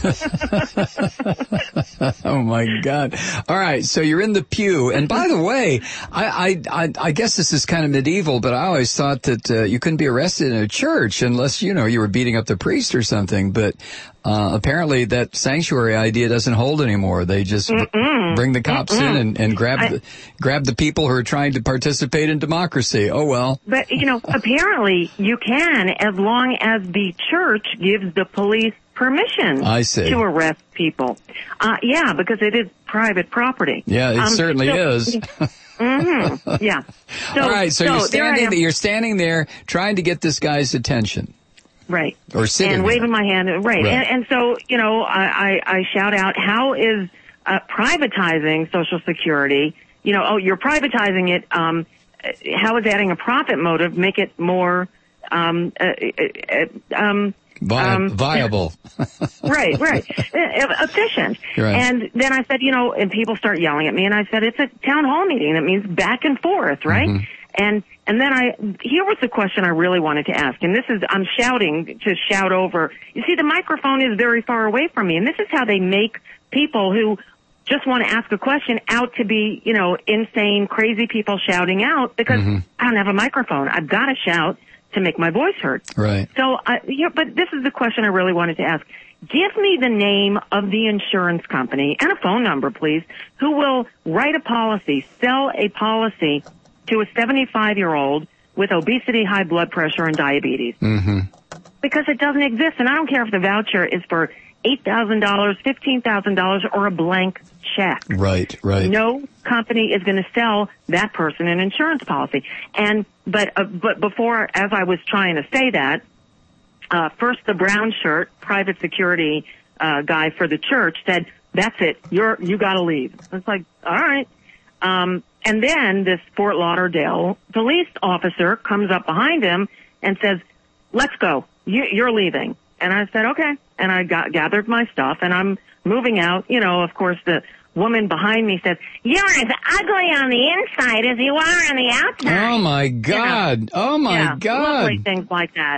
Oh my God. All right. So you're in the pew. And by the way, I guess this is kind of medieval, but I always thought that you couldn't be arrested in a church unless, you were beating up the priest or something. But apparently that sanctuary idea doesn't hold anymore. They just bring the cops in and grab the people who are trying to participate in democracy. Oh, well. But, apparently you can, as long as the church gives the police permission to arrest people. Because it is private property. Yeah, it certainly is. Yeah. So, all right, so you're standing there trying to get this guy's attention. Right. Or sitting and waving my hand. Right. And so, I shout out, how is privatizing Social Security, you're privatizing it, how is adding a profit motive make it more viable? Right. Efficient. Right. And then I said, and people start yelling at me, and I said, it's a town hall meeting. That means back and forth, right? And then here was the question I really wanted to ask, and I'm shouting to shout over. You see, the microphone is very far away from me, and this is how they make people who just want to ask a question out to be, insane, crazy people shouting out, because I don't have a microphone. I've got to shout to make my voice heard. Right. So, but this is the question I really wanted to ask. Give me the name of the insurance company and a phone number, please, who will write a policy, sell a policy to a 75-year-old with obesity, high blood pressure, and diabetes. Because it doesn't exist, and I don't care if the voucher is for $8,000, $15,000, or a blank check. Right. No company is going to sell that person an insurance policy. But before, as I was trying to say that, first the brown shirt private security guy for the church said, "That's it. You got to leave." I was like, "All right." And then this Fort Lauderdale police officer comes up behind him and says, "Let's go. You're leaving." And I said, "Okay." And I gathered my stuff and I'm moving out. You know, of course, the woman behind me says, "You're as ugly on the inside as you are on the outside." Oh my God. You know? Oh my God. Lovely things like that.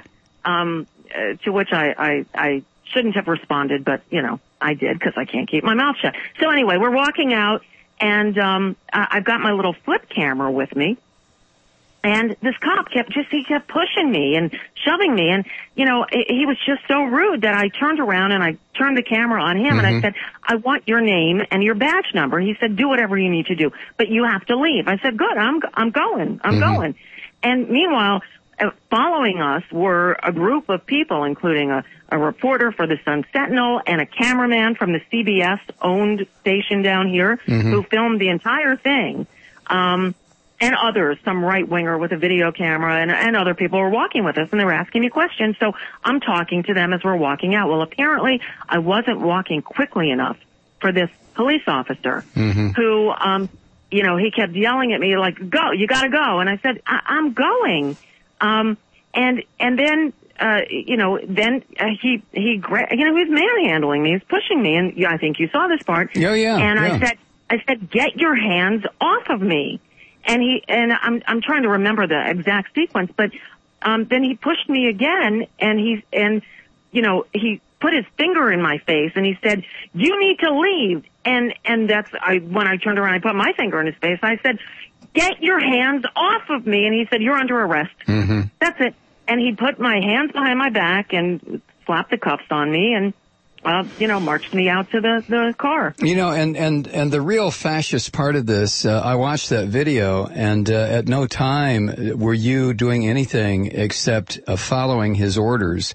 To which I shouldn't have responded, but you know, I did because I can't keep my mouth shut. So anyway, we're walking out and, I've got my little flip camera with me. And this cop kept pushing me and shoving me. And, you know, he was just so rude that I turned around and I turned the camera on him and I said, "I want your name and your badge number." He said, "Do whatever you need to do, but you have to leave." I said, "Good, I'm going. I'm going." And meanwhile, following us were a group of people, including a reporter for the Sun Sentinel and a cameraman from the CBS owned station down here who filmed the entire thing. And others, some right-winger with a video camera and other people were walking with us and they were asking me questions. So I'm talking to them as we're walking out. Well, apparently I wasn't walking quickly enough for this police officer who, you know, he kept yelling at me like, "Go, you gotta go." And I said, I'm going. And then, you know, then, he was manhandling me, he's pushing me. And I think you saw this part. Oh, yeah. And I said, "Get your hands off of me." And I'm trying to remember the exact sequence, but, then he pushed me again and you know, he put his finger in my face and he said, "You need to leave." And when I turned around, I put my finger in his face. I said, "Get your hands off of me." And he said, "You're under arrest." That's it. And he put my hands behind my back and slapped the cuffs on me and, you know, marched me out to the car. You know, and the real fascist part of this, I watched that video, and at no time were you doing anything except following his orders.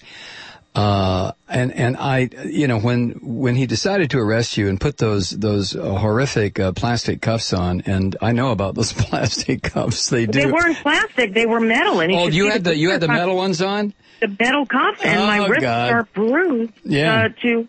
And I, you know, when he decided to arrest you and put those horrific plastic cuffs on, and I know about those plastic cuffs, they weren't plastic, they were metal. And you had the metal ones on? The metal cuffs, and my wrists are bruised. Yeah.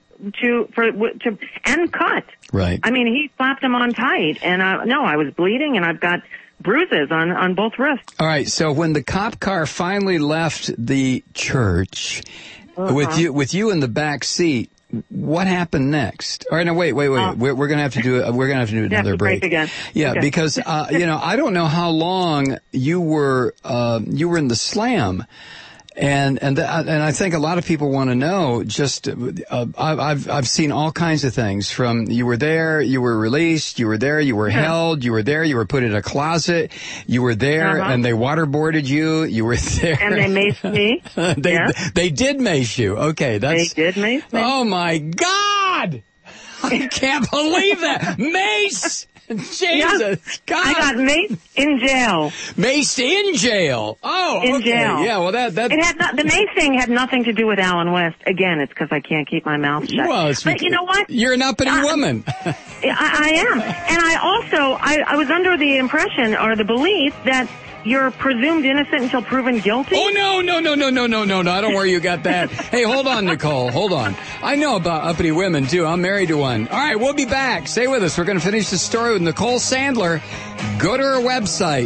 And cut. Right. I mean, he slapped them on tight, and I was bleeding, and I've got bruises on both wrists. All right. So when the cop car finally left the church, with you in the back seat, what happened next? All right, no, wait. We're gonna have to do another break again. Yeah, okay. Because you know, I don't know how long you were in the slam. And I think a lot of people want to know. Just I've seen all kinds of things. From you were there, you were released, you were there, you were held, you were there, you were put in a closet, you were there, and they waterboarded you. You were there, and they maced me. They did mace you. Okay, they did mace me. Oh my God! I can't believe that mace. Jesus, God. I got maced in jail. Maced in jail. Oh, in okay. jail. Yeah, well, that the mace thing had nothing to do with Alan West. Again, it's because I can't keep my mouth shut. Well, but you know what? You're an uppity woman. I am, and I was under the impression or the belief that you're presumed innocent until proven guilty. Oh, no. I don't worry you got that. Hey, hold on, Nicole. Hold on. I know about uppity women, too. I'm married to one. All right, we'll be back. Stay with us. We're going to finish the story with Nicole Sandler. Go to her website,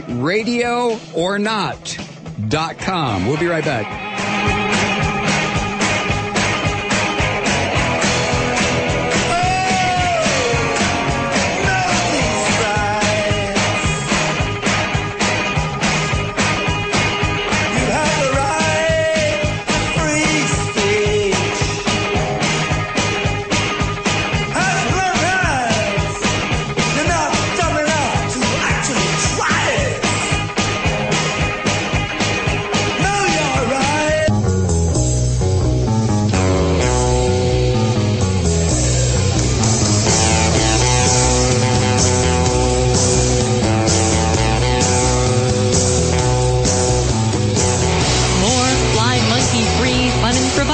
radioornot.com. We'll be right back.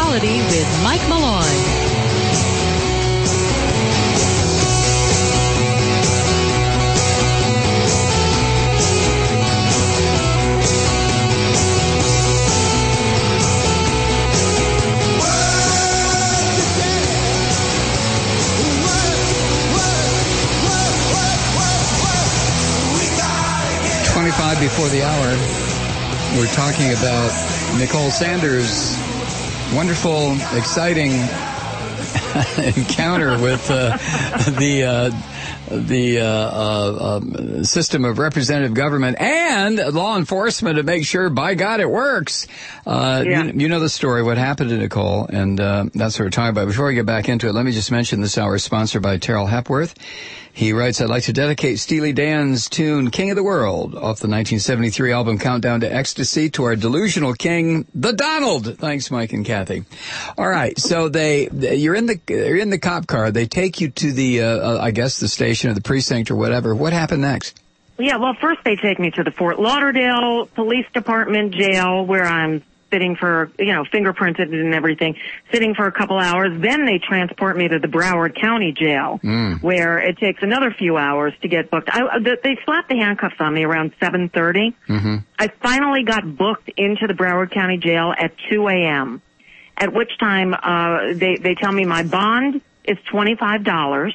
with Mike Malloy. before the hour. We're talking about Nicole Sanders' wonderful, exciting encounter with the system of representative government and law enforcement to make sure, by God, it works. You know the story, what happened to Nicole, and that's what we're talking about. Before we get back into it, let me just mention this hour is sponsored by Terrell Hepworth. He writes, I'd like to dedicate Steely Dan's tune King of the World off the 1973 album Countdown to Ecstasy to our delusional king, the Donald. Thanks, Mike and Kathy. All right, so you're in the cop car. They take you to the, I guess, the station or the precinct or whatever. What happened next? Yeah, well, first they take me to the Fort Lauderdale Police Department jail where I'm sitting for, fingerprinted and everything, sitting for a couple hours. Then they transport me to the Broward County Jail, where it takes another few hours to get booked. They slapped the handcuffs on me around 7:30. Mm-hmm. I finally got booked into the Broward County Jail at 2 a.m., at which time they tell me my bond is $25.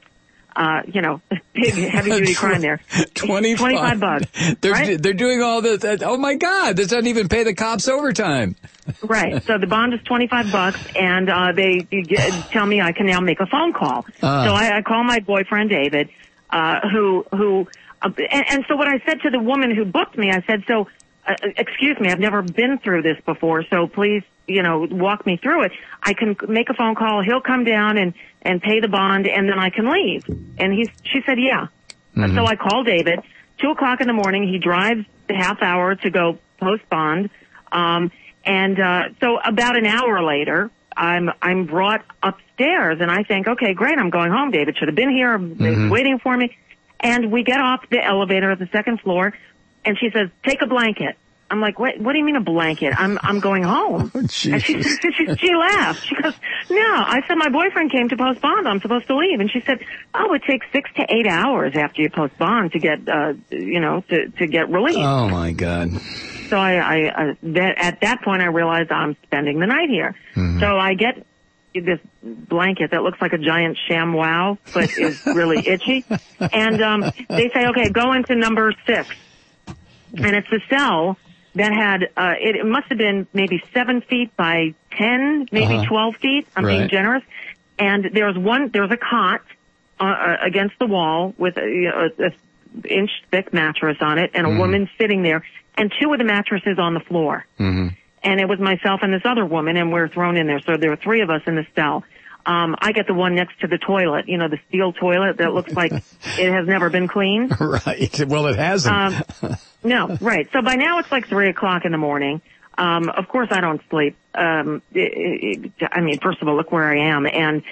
Big heavy-duty crime there. 25 bucks. They're doing all this. Oh, my God. This doesn't even pay the cops overtime. Right. So the bond is $25, and they tell me I can now make a phone call. So I call my boyfriend, David, and so what I said to the woman who booked me, I said, excuse me, I've never been through this before, so please, walk me through it. I can make a phone call. He'll come down and pay the bond, and then I can leave. And she said, yeah. Mm-hmm. So I call David. 2:00 in the morning, he drives the half hour to go post bond. So about an hour later, I'm brought upstairs, and I think, okay, great, I'm going home. David should have been here. He's waiting for me. And we get off the elevator at the second floor, and she says, take a blanket. I'm like, what do you mean a blanket? I'm going home. And she laughed. She goes, no. I said, my boyfriend came to post bond. I'm supposed to leave. And she said, oh, it takes 6 to 8 hours after you post bond to get, to get released. Oh, my God. So at that point I realized I'm spending the night here. Mm-hmm. So I get this blanket that looks like a giant ShamWow, but is really itchy. And, they say, okay, go into number 6. And it's a cell that had, it must have been maybe 7 feet by 10, maybe 12 feet. I'm being generous. And there was a cot, against the wall with a inch thick mattress on it and a woman sitting there and 2 of the mattresses on the floor. Mm-hmm. And it was myself and this other woman, and we're thrown in there. So there were 3 of us in the cell. I get the one next to the toilet, the steel toilet that looks like it has never been cleaned. Right. Well, it hasn't. No, right. So by now it's like 3:00 in the morning. Of course I don't sleep. First of all, look where I am. And,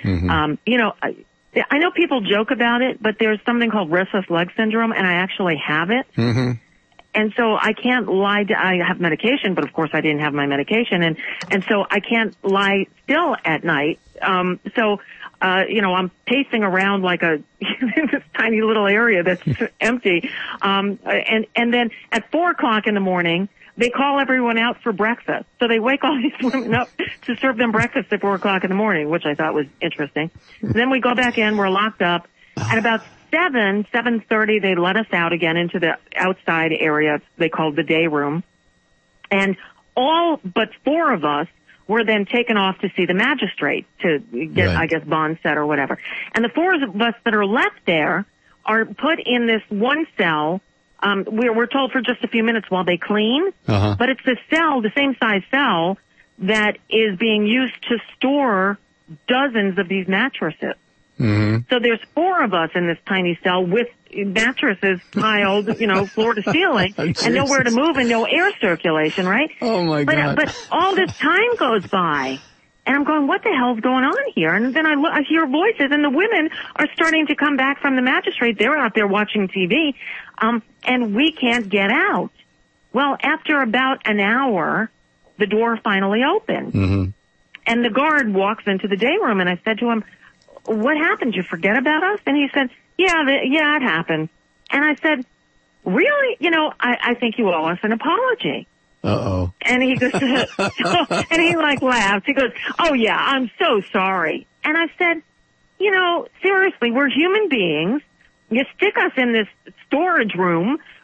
I know people joke about it, but there's something called restless leg syndrome, and I actually have it. Mm-hmm. And so I can't lie. I have medication, but of course I didn't have my medication. And so I can't lie still at night. I'm pacing around like this tiny little area that's empty. And then at 4:00 in the morning, they call everyone out for breakfast. So they wake all these women up to serve them breakfast at 4:00 in the morning, which I thought was interesting. Then we go back in, we're locked up. At about 7:30, they let us out again into the outside area they called the day room. And all but 4 of us were then taken off to see the magistrate to get, I guess, bond set or whatever. And the 4 of us that are left there are put in this one cell. We're told for just a few minutes while they clean, but it's the same size cell that is being used to store dozens of these mattresses. Mm-hmm. So there's 4 of us in this tiny cell with mattresses piled, floor to ceiling, and nowhere to move and no air circulation, right? Oh my God. But all this time goes by, and I'm going, what the hell's going on here? And then I hear voices, and the women are starting to come back from the magistrate. They're out there watching TV, and we can't get out. Well, after about an hour, the door finally opened, and the guard walks into the day room, and I said to him, what happened? Did you forget about us? And he said, yeah, it happened. And I said, really? I think you owe us an apology. Uh-oh. And he goes, and he laughed. He goes, oh yeah, I'm so sorry. And I said, seriously, we're human beings. You stick us in this storage room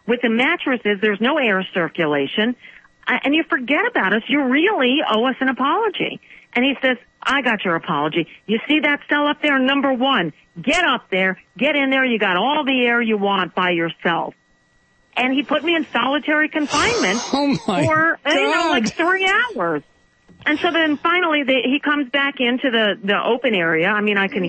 with the mattresses, there's no air circulation, and you forget about us. You really owe us an apology. And he says, I got your apology. You see that cell up there? Number 1. Get up there. Get in there. You got all the air you want by yourself. And he put me in solitary confinement Oh my for, God. like 3 hours. And so then finally he comes back into the open area. I mean, I can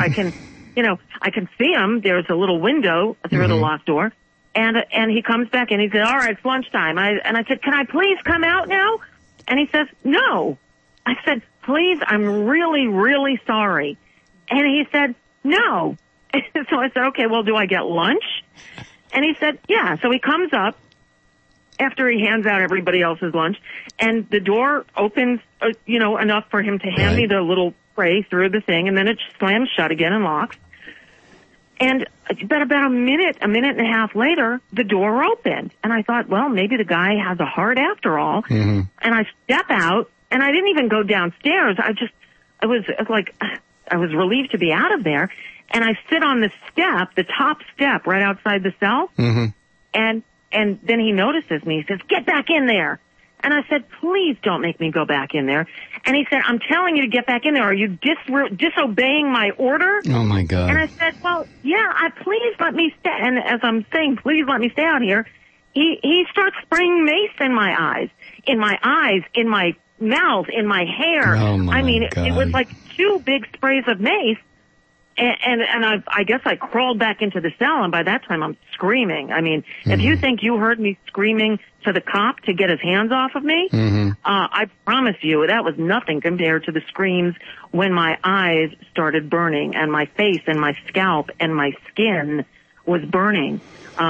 see him. There's a little window through the locked door. And he comes back and he said, all right, it's lunchtime. And I said, can I please come out now? And he says, no. I said, please, I'm really, really sorry. And he said, no. So I said, okay, well, do I get lunch? And he said, yeah. So he comes up after he hands out everybody else's lunch, and the door opens, enough for him to hand me the little tray through the thing, and then it slams shut again and locks. And about a minute and a half later, the door opened. And I thought, well, maybe the guy has a heart after all. Mm-hmm. And I step out, and I didn't even go downstairs. I was relieved to be out of there. And I sit on the top step right outside the cell. Mm-hmm. And then he notices me. He says, get back in there. And I said, please don't make me go back in there. And he said, I'm telling you to get back in there. Are you disobeying my order? Oh, my God. And I said, well, yeah, please let me stay. And as I'm saying, please let me stay out here, he starts spraying mace in my eyes, in my mouth, in my hair. Oh, my God. It was like 2 big sprays of mace. And I guess I crawled back into the cell, and by that time I'm screaming. I mean, if you think you heard me screaming to the cop to get his hands off of me, I promise you that was nothing compared to the screams when my eyes started burning and my face and my scalp and my skin was burning.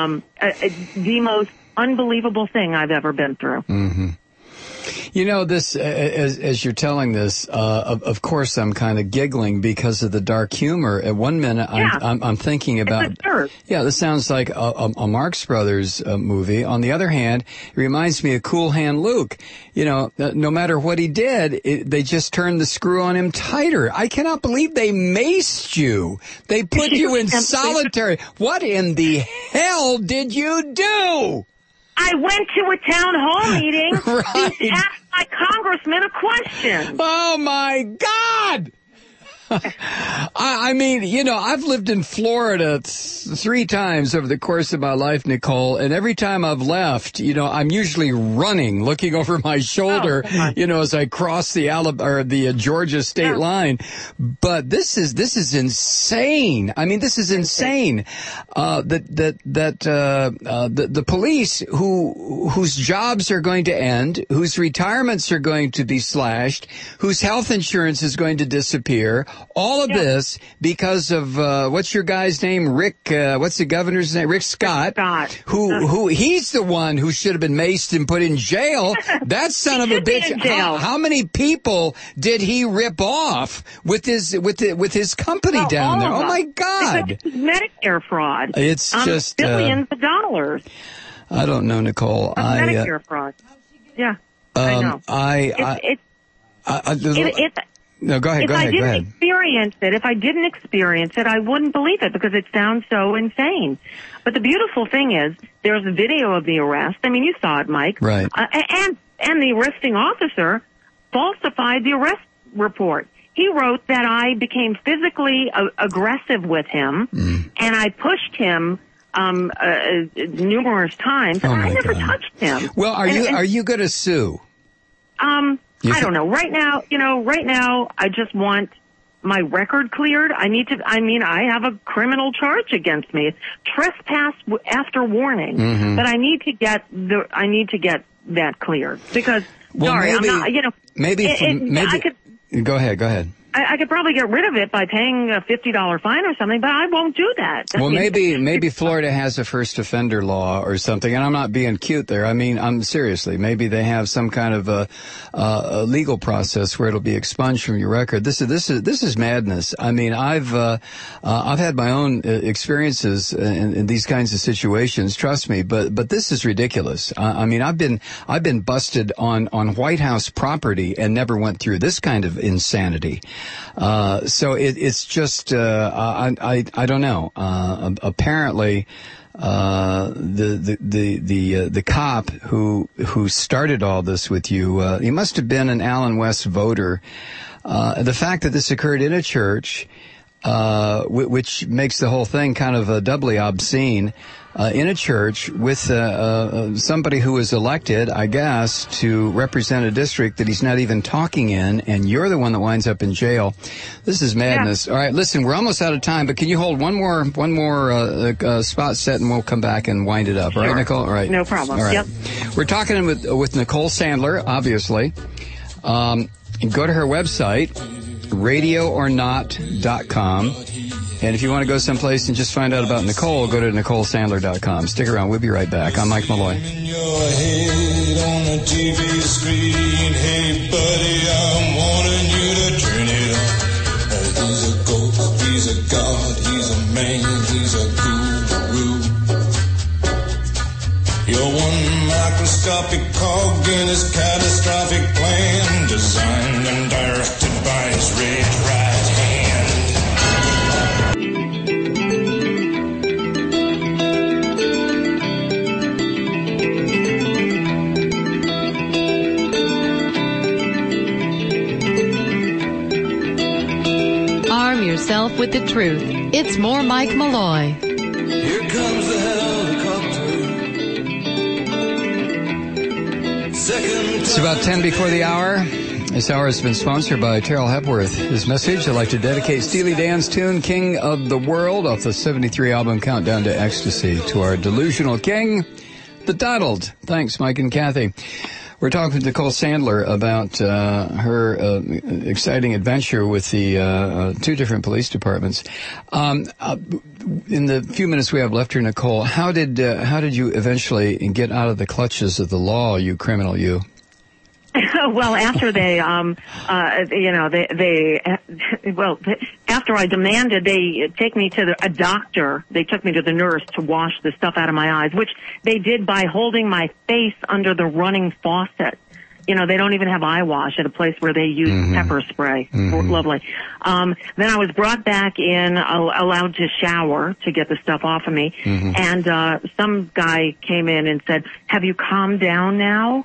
The most unbelievable thing I've ever been through. Mm-hmm. You know, this, as you're telling this, of course I'm kind of giggling because of the dark humor. At one minute, I'm thinking about, this sounds like a Marx Brothers movie. On the other hand, it reminds me of Cool Hand Luke. You know, no matter what he did, they just turned the screw on him tighter. I cannot believe they maced you. They put you in solitary. What in the hell did you do? I went to a town hall meeting right. to ask my congressman a question. Oh, my God! I mean, you know, I've lived in Florida 3 times over the course of my life, Nicole, and every time I've left, you know, I'm usually running, looking over my shoulder, you know, as I cross the Georgia state line. But this is insane. I mean, this is insane. The police whose jobs are going to end, whose retirements are going to be slashed, whose health insurance is going to disappear. All of this because of what's your guy's name? Rick. What's the governor's name? Rick Scott. Who he's the one who should have been maced and put in jail. That son of a bitch. How many people did he rip off with his company down there? Oh my God! It's Medicare fraud. It's just billions of dollars. I don't know, Nicole. Medicare fraud. Yeah, I know. No, go ahead. If I didn't experience it, I wouldn't believe it because it sounds so insane. But the beautiful thing is, there's a video of the arrest. I mean, you saw it, Mike. Right. And the arresting officer falsified the arrest report. He wrote that I became physically aggressive with him, and I pushed him numerous times, and I never touched him. Well, are you going to sue? I don't know. Right now, I just want my record cleared. I have a criminal charge against me. It's trespass after warning. Mm-hmm. But I need to get that cleared because, I'm not, Go ahead. I could probably get rid of it by paying a $50 fine or something, but I won't do that. Well, maybe Florida has a first offender law or something, and I'm not being cute there. I mean, seriously, maybe they have some kind of a legal process where it'll be expunged from your record. This is madness. I mean, I've had my own experiences in these kinds of situations. Trust me, but this is ridiculous. I mean, I've been busted on White House property and never went through this kind of insanity. So it's just, I don't know. Apparently, the cop who started all this with you, he must have been an Allen West voter. The fact that this occurred in a church, which makes the whole thing kind of doubly obscene, in a church with somebody who is elected, I guess, to represent a district that he's not even talking in, and you're the one that winds up in jail. This is madness. Yeah. All right, listen, we're almost out of time, but can you hold one more spot set, and we'll come back and wind it up. Sure. All right, Nicole? All right. No problem. All right. Yep. We're talking with Nicole Sandler, obviously. Go to her website, radioornot.com. And if you want to go someplace and just find out about Nicole, go to NicoleSandler.com. Stick around. We'll be right back. I'm Mike Malloy. In your head on the TV screen, hey buddy, I'm wanting you to turn it on. He's a ghost, he's a god, he's a man, he's a guru. You're one microscopic cog in his catastrophic plan, designed and directed by his red right hand. Arm yourself with the truth. It's more Mike Malloy. Here comes the helicopter. It's about 10 before the hour. This hour has been sponsored by Terrell Hepworth. His message, I'd like to dedicate Steely Dan's tune, King of the World, off the 73 album Countdown to Ecstasy, to our delusional king, the Donald. Thanks, Mike and Kathy. We're talking with Nicole Sandler about her exciting adventure with the two different police departments. In the few minutes we have left here, Nicole, how did you eventually get out of the clutches of the law, you criminal, you? Well, after after I demanded they take me to a doctor, they took me to the nurse to wash the stuff out of my eyes, which they did by holding my face under the running faucet. You know, they don't even have eye wash at a place where they use pepper spray. Lovely. Then I was brought back in, allowed to shower to get the stuff off of me. And some guy came in and said, "Have you calmed down now?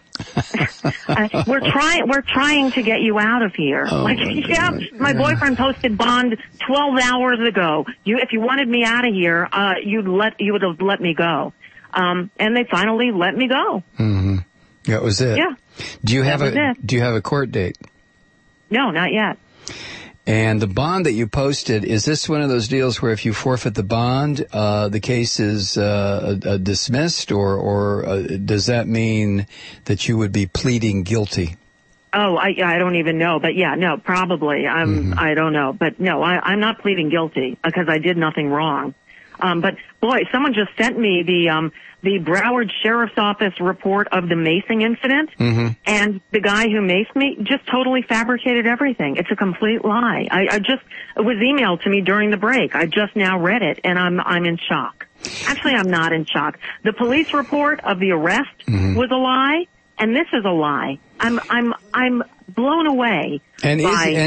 We're trying to get you out of here." Oh, my boyfriend posted bond 12 hours ago. If you wanted me out of here, you would have let me go. And they finally let me go. That was it. Yeah. Do you have a court date? No, not yet. And the bond that you posted, is this one of those deals where if you forfeit the bond, the case is dismissed, or does that mean that you would be pleading guilty? Oh, I don't even know, but yeah, no, probably. I don't know, but no, I'm not pleading guilty because I did nothing wrong. But boy, someone just sent me the Broward Sheriff's Office report of the macing incident, and the guy who maced me just totally fabricated everything. It's a complete lie. It was emailed to me during the break. I just now read it, and I'm in shock. Actually, I'm not in shock. The police report of the arrest was a lie, and this is a lie. I'm blown away. And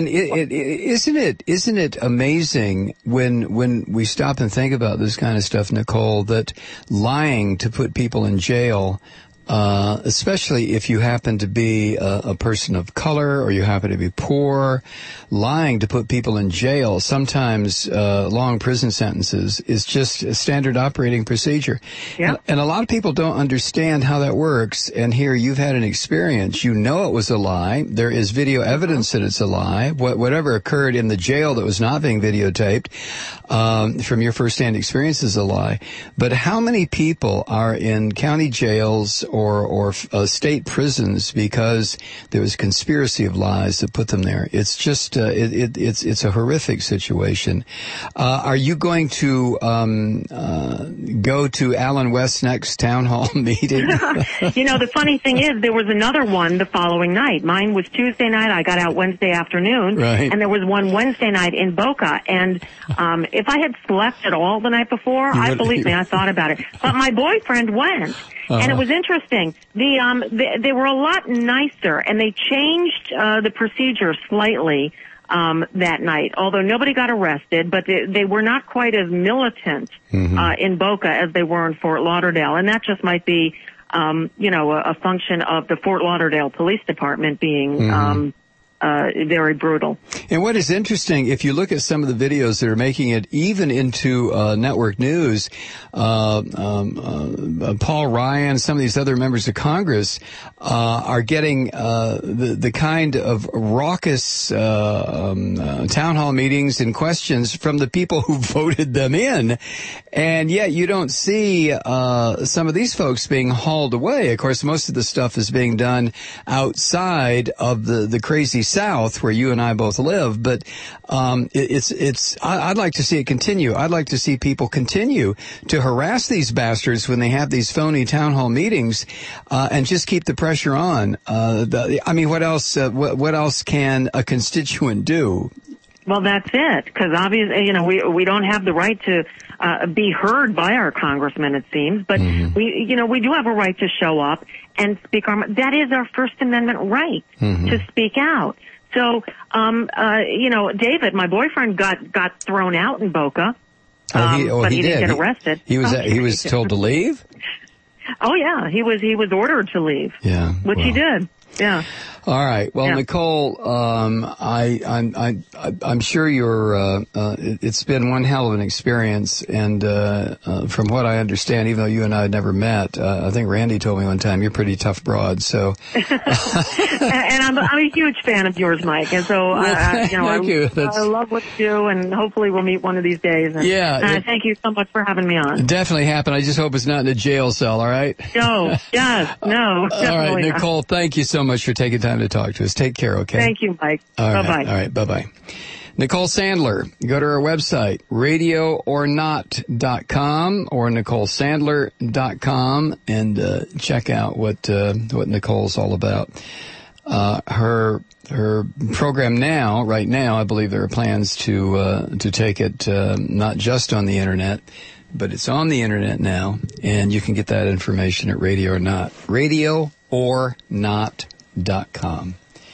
isn't it amazing when we stop and think about this kind of stuff, Nicole, that lying to put people in jail, especially if you happen to be a person of color or you happen to be poor, lying to put people in jail, sometimes long prison sentences, is just a standard operating procedure. Yep. And a lot of people don't understand how that works. And here you've had an experience. You know it was a lie. There is video evidence that it's a lie. Whatever occurred in the jail that was not being videotaped from your firsthand experience is a lie. But how many people are in county jails or state prisons because there was a conspiracy of lies that put them there? It's just it's a horrific situation. Are you going to go to Allen West's next town hall meeting? You know, the funny thing is, there was another one the following night. Mine was Tuesday night. I got out Wednesday afternoon, right. And there was one Wednesday night in Boca. And if I had slept at all the night before, believe me, I thought about it. But my boyfriend went. And it was interesting. They were a lot nicer, and they changed the procedure slightly. that night. Although nobody got arrested, but they were not quite as militant in Boca as they were in Fort Lauderdale, and that just might be, a function of the Fort Lauderdale Police Department being very brutal. And what is interesting, if you look at some of the videos that are making it even into network news, Paul Ryan, some of these other members of Congress are getting the kind of raucous town hall meetings and questions from the people who voted them in. And yet you don't see some of these folks being hauled away. Of course, most of the stuff is being done outside of the crazy South where you and I both live, but I'd like to see it continue. I'd like to see people continue to harass these bastards when they have these phony town hall meetings, and just keep the pressure on. What else? What else can a constituent do? Well, that's it, because obviously, we don't have the right to be heard by our congressmen, it seems, but we do have a right to show up and speak that is our First Amendment right to speak out. So, David, my boyfriend got thrown out in Boca. But he didn't get arrested. He was told to leave? Oh yeah, he was ordered to leave. Yeah. Which he did. Yeah. All right. Well, yeah. Nicole, I'm sure it's been one hell of an experience. And, from what I understand, even though you and I had never met, I think Randy told me one time you're a pretty tough broad. So. and I'm a huge fan of yours, Mike. And so, thank you. I love what you do, and hopefully we'll meet one of these days. And, thank you so much for having me on. Definitely happen. I just hope it's not in a jail cell. All right. No. Yes. No. All right, Nicole. Not. Thank you so much for taking time to talk to us. Take care, okay? Thank you, Mike. Bye-bye. All right, bye-bye. Nicole Sandler, go to her website, radioornot.com or NicoleSandler.com, and check out what Nicole's all about. Her program right now, I believe there are plans to take it not just on the internet, but it's on the internet now, and you can get that information at Radio or Not. radioornot.com.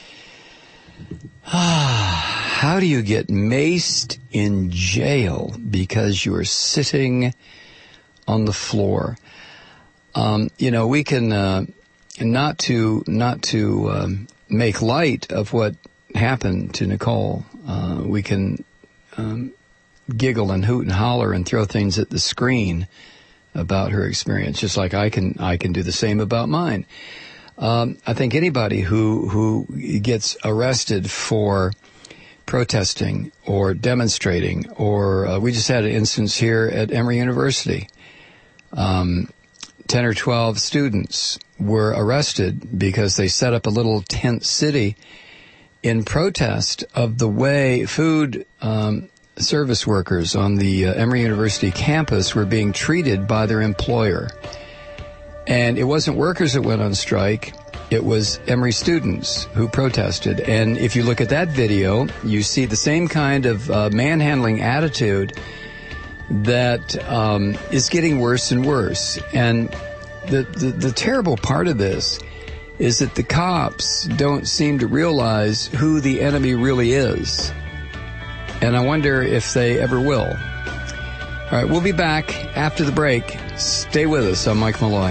How do you get maced in jail because you're sitting on the floor? We can not to make light of what happened to Nicole. We can giggle and hoot and holler and throw things at the screen about her experience, just like I can do the same about mine. I think anybody who gets arrested for protesting or demonstrating, or we just had an instance here at Emory University. 10 or 12 students were arrested because they set up a little tent city in protest of the way food service workers on the Emory University campus were being treated by their employer. And it wasn't workers that went on strike. It was Emory students who protested. And if you look at that video, you see the same kind of manhandling attitude that is getting worse and worse. And the terrible part of this is that the cops don't seem to realize who the enemy really is. And I wonder if they ever will. All right, we'll be back after the break. Stay with us. I'm Mike Malloy.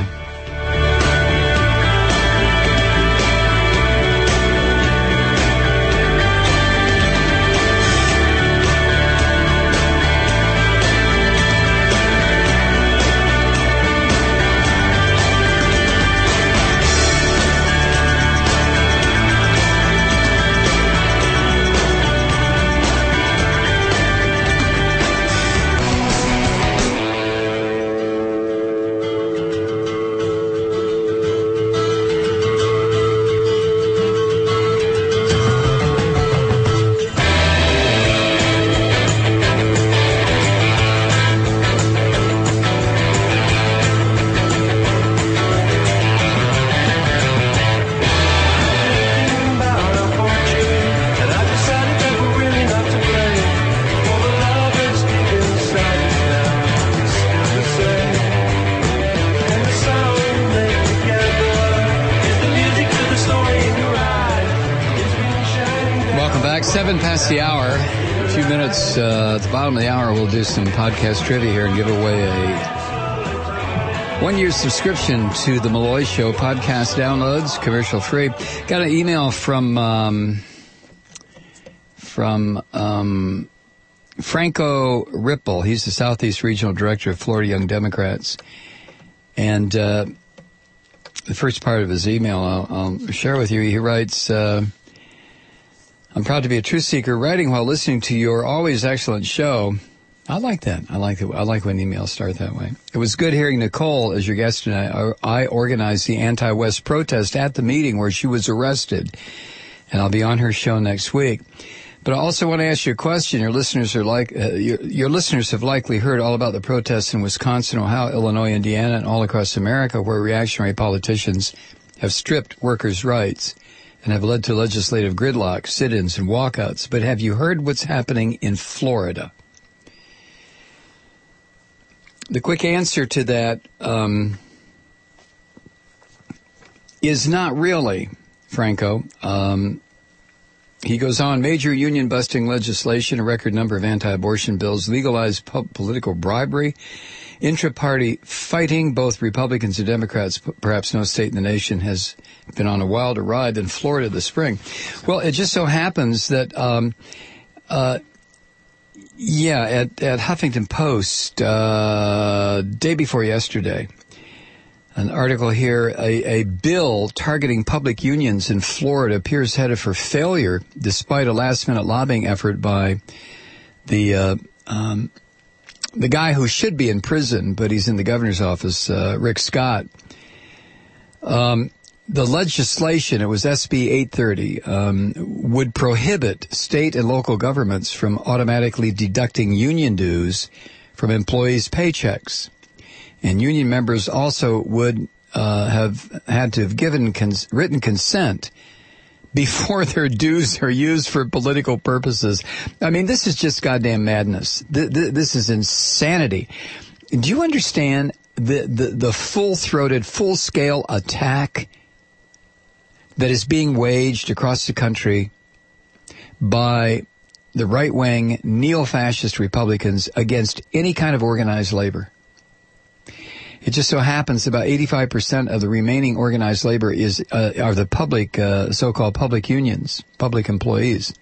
like 7 past the hour. In a few minutes at the bottom of the hour, we'll do some podcast trivia here and give away a one-year subscription to the Malloy Show podcast downloads, commercial free. Got an email from Franco Ripple. He's the Southeast Regional Director of Florida Young Democrats. And the first part of his email I'll share with you. He writes, I'm proud to be a truth seeker, writing while listening to your always excellent show. I like that. I like when emails start that way. It was good hearing Nicole as your guest tonight. I organized the anti-West protest at the meeting where she was arrested, and I'll be on her show next week. But I also want to ask you a question. Your listeners are your listeners have likely heard all about the protests in Wisconsin, Ohio, Illinois, Indiana, and all across America, where reactionary politicians have stripped workers' rights and have led to legislative gridlock, sit-ins, and walkouts. But have you heard what's happening in Florida? The quick answer to that is not really, Franco. He goes on, major union-busting legislation, a record number of anti-abortion bills, legalized political bribery, intra-party fighting, both Republicans and Democrats. Perhaps no state in the nation has been on a wilder ride than Florida this spring. Well, it just so happens that, at Huffington Post, day before yesterday, an article here, a bill targeting public unions in Florida appears headed for failure despite a last-minute lobbying effort by the guy who should be in prison, but he's in the governor's office, Rick Scott. The legislation, it was SB 830, would prohibit state and local governments from automatically deducting union dues from employees' paychecks. And union members also would have had to have given written consent before their dues are used for political purposes. I mean, this is just goddamn madness. This is insanity. Do you understand the full-throated, full-scale attack that is being waged across the country by the right-wing neo-fascist Republicans against any kind of organized labor? It just so happens about 85% of the remaining organized labor are the public, so-called public unions, public employees.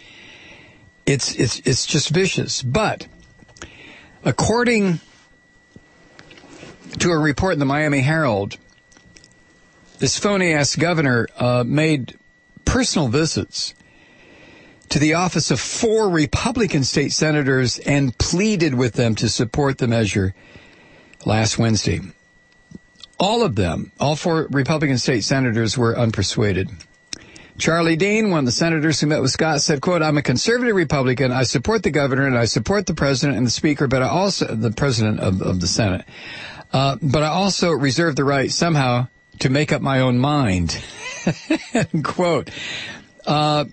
It's just vicious. But according to a report in the Miami Herald, this phony-ass governor made personal visits to the office of 4 Republican state senators and pleaded with them to support the measure last Wednesday. All of them, all 4 Republican state senators, were unpersuaded. Charlie Dean, one of the senators who met with Scott, said, quote, I'm a conservative Republican. I support the governor and I support the president and the speaker, but I also, the president of the Senate, but I also reserve the right somehow to make up my own mind. End quote. An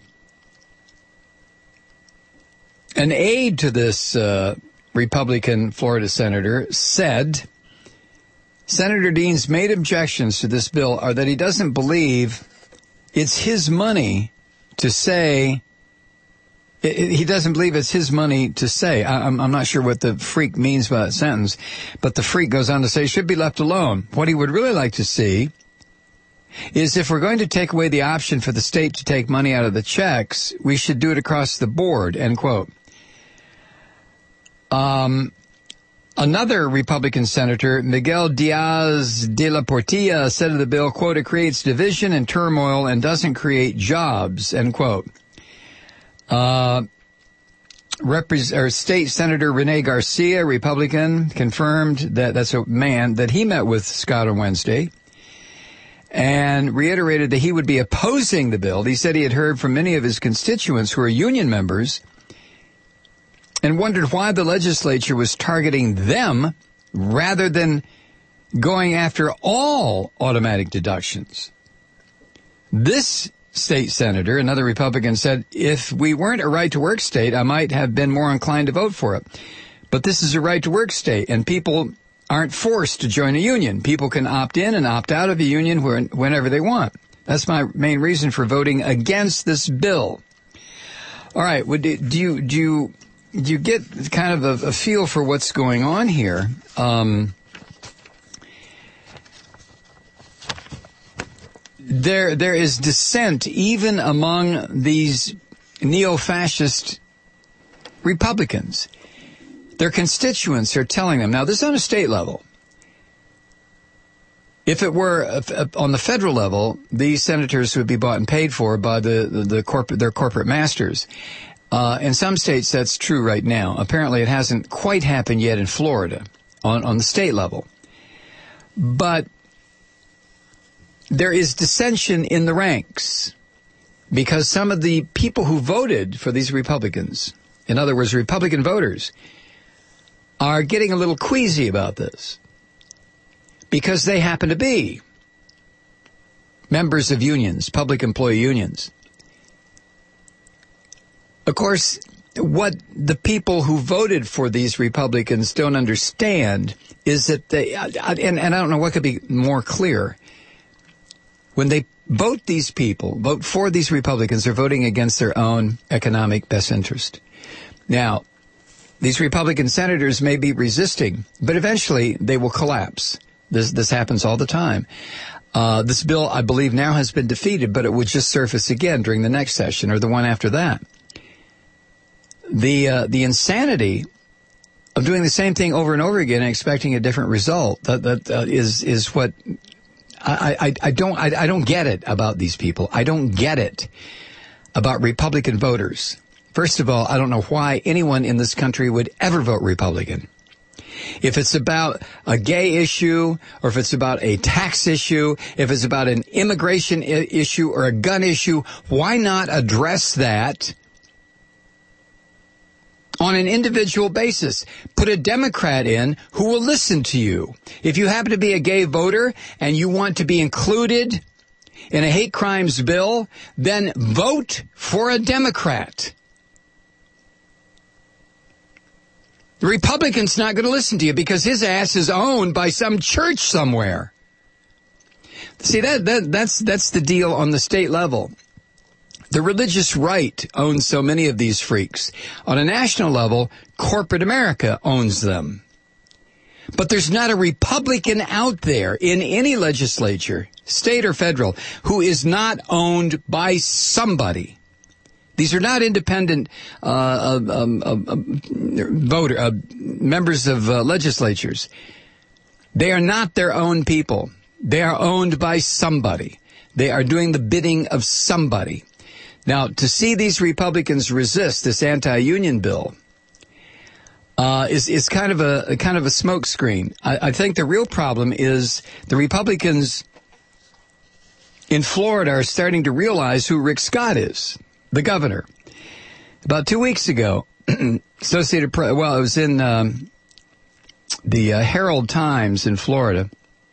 aide to this Republican Florida senator said Senator Dean's main objections to this bill are that he doesn't believe it's his money to say. He doesn't believe it's his money to say. I'm not sure what the freak means by that sentence, but the freak goes on to say should be left alone. What he would really like to see is if we're going to take away the option for the state to take money out of the checks, we should do it across the board, end quote. Another Republican senator, Miguel Diaz de la Portilla, said of the bill, quote, it creates division and turmoil and doesn't create jobs, end quote. State Senator Rene Garcia, Republican, confirmed that's a man, that he met with Scott on Wednesday and reiterated that he would be opposing the bill. He said he had heard from many of his constituents who are union members and wondered why the legislature was targeting them rather than going after all automatic deductions. This state senator, another Republican, said, if we weren't a right-to-work state, I might have been more inclined to vote for it. But this is a right-to-work state, and people aren't forced to join a union. People can opt in and opt out of a union whenever they want. That's my main reason for voting against this bill. All right. Do you get kind of a feel for what's going on here? There is dissent even among these neo-fascist Republicans. Their constituents are telling them. Now, this is on a state level. If it were on the federal level, these senators would be bought and paid for by their corporate masters. In some states, that's true right now. Apparently, it hasn't quite happened yet in Florida on the state level. But there is dissension in the ranks because some of the people who voted for these Republicans, in other words, Republican voters, are getting a little queasy about this because they happen to be members of unions, public employee unions. Of course, what the people who voted for these Republicans don't understand is that they, and I don't know what could be more clear, when they vote for these Republicans, they're voting against their own economic best interest. Now, these Republican senators may be resisting, but eventually they will collapse. This happens all the time. This bill, I believe, now has been defeated, but it would just surface again during the next session or the one after that. The insanity of doing the same thing over and over again and expecting a different result is what I don't get it about these people. I don't get it about Republican voters. First of all, I don't know why anyone in this country would ever vote Republican. If it's about a gay issue, or if it's about a tax issue, if it's about an immigration issue or a gun issue, why not address that on an individual basis? Put a Democrat in who will listen to you. If you happen to be a gay voter and you want to be included in a hate crimes bill, then vote for a Democrat. The Republican's not going to listen to you because his ass is owned by some church somewhere. See, that's the deal on the state level. The religious right owns so many of these freaks. On a national level, corporate America owns them. But there's not a Republican out there in any legislature, state or federal, who is not owned by somebody. These are not independent members of legislatures. They are not their own people. They are owned by somebody. They are doing the bidding of somebody. Now, to see these Republicans resist this anti-union bill is kind of a smokescreen. I think the real problem is the Republicans in Florida are starting to realize who Rick Scott is, the governor. About 2 weeks ago, it was in the Herald Times in Florida.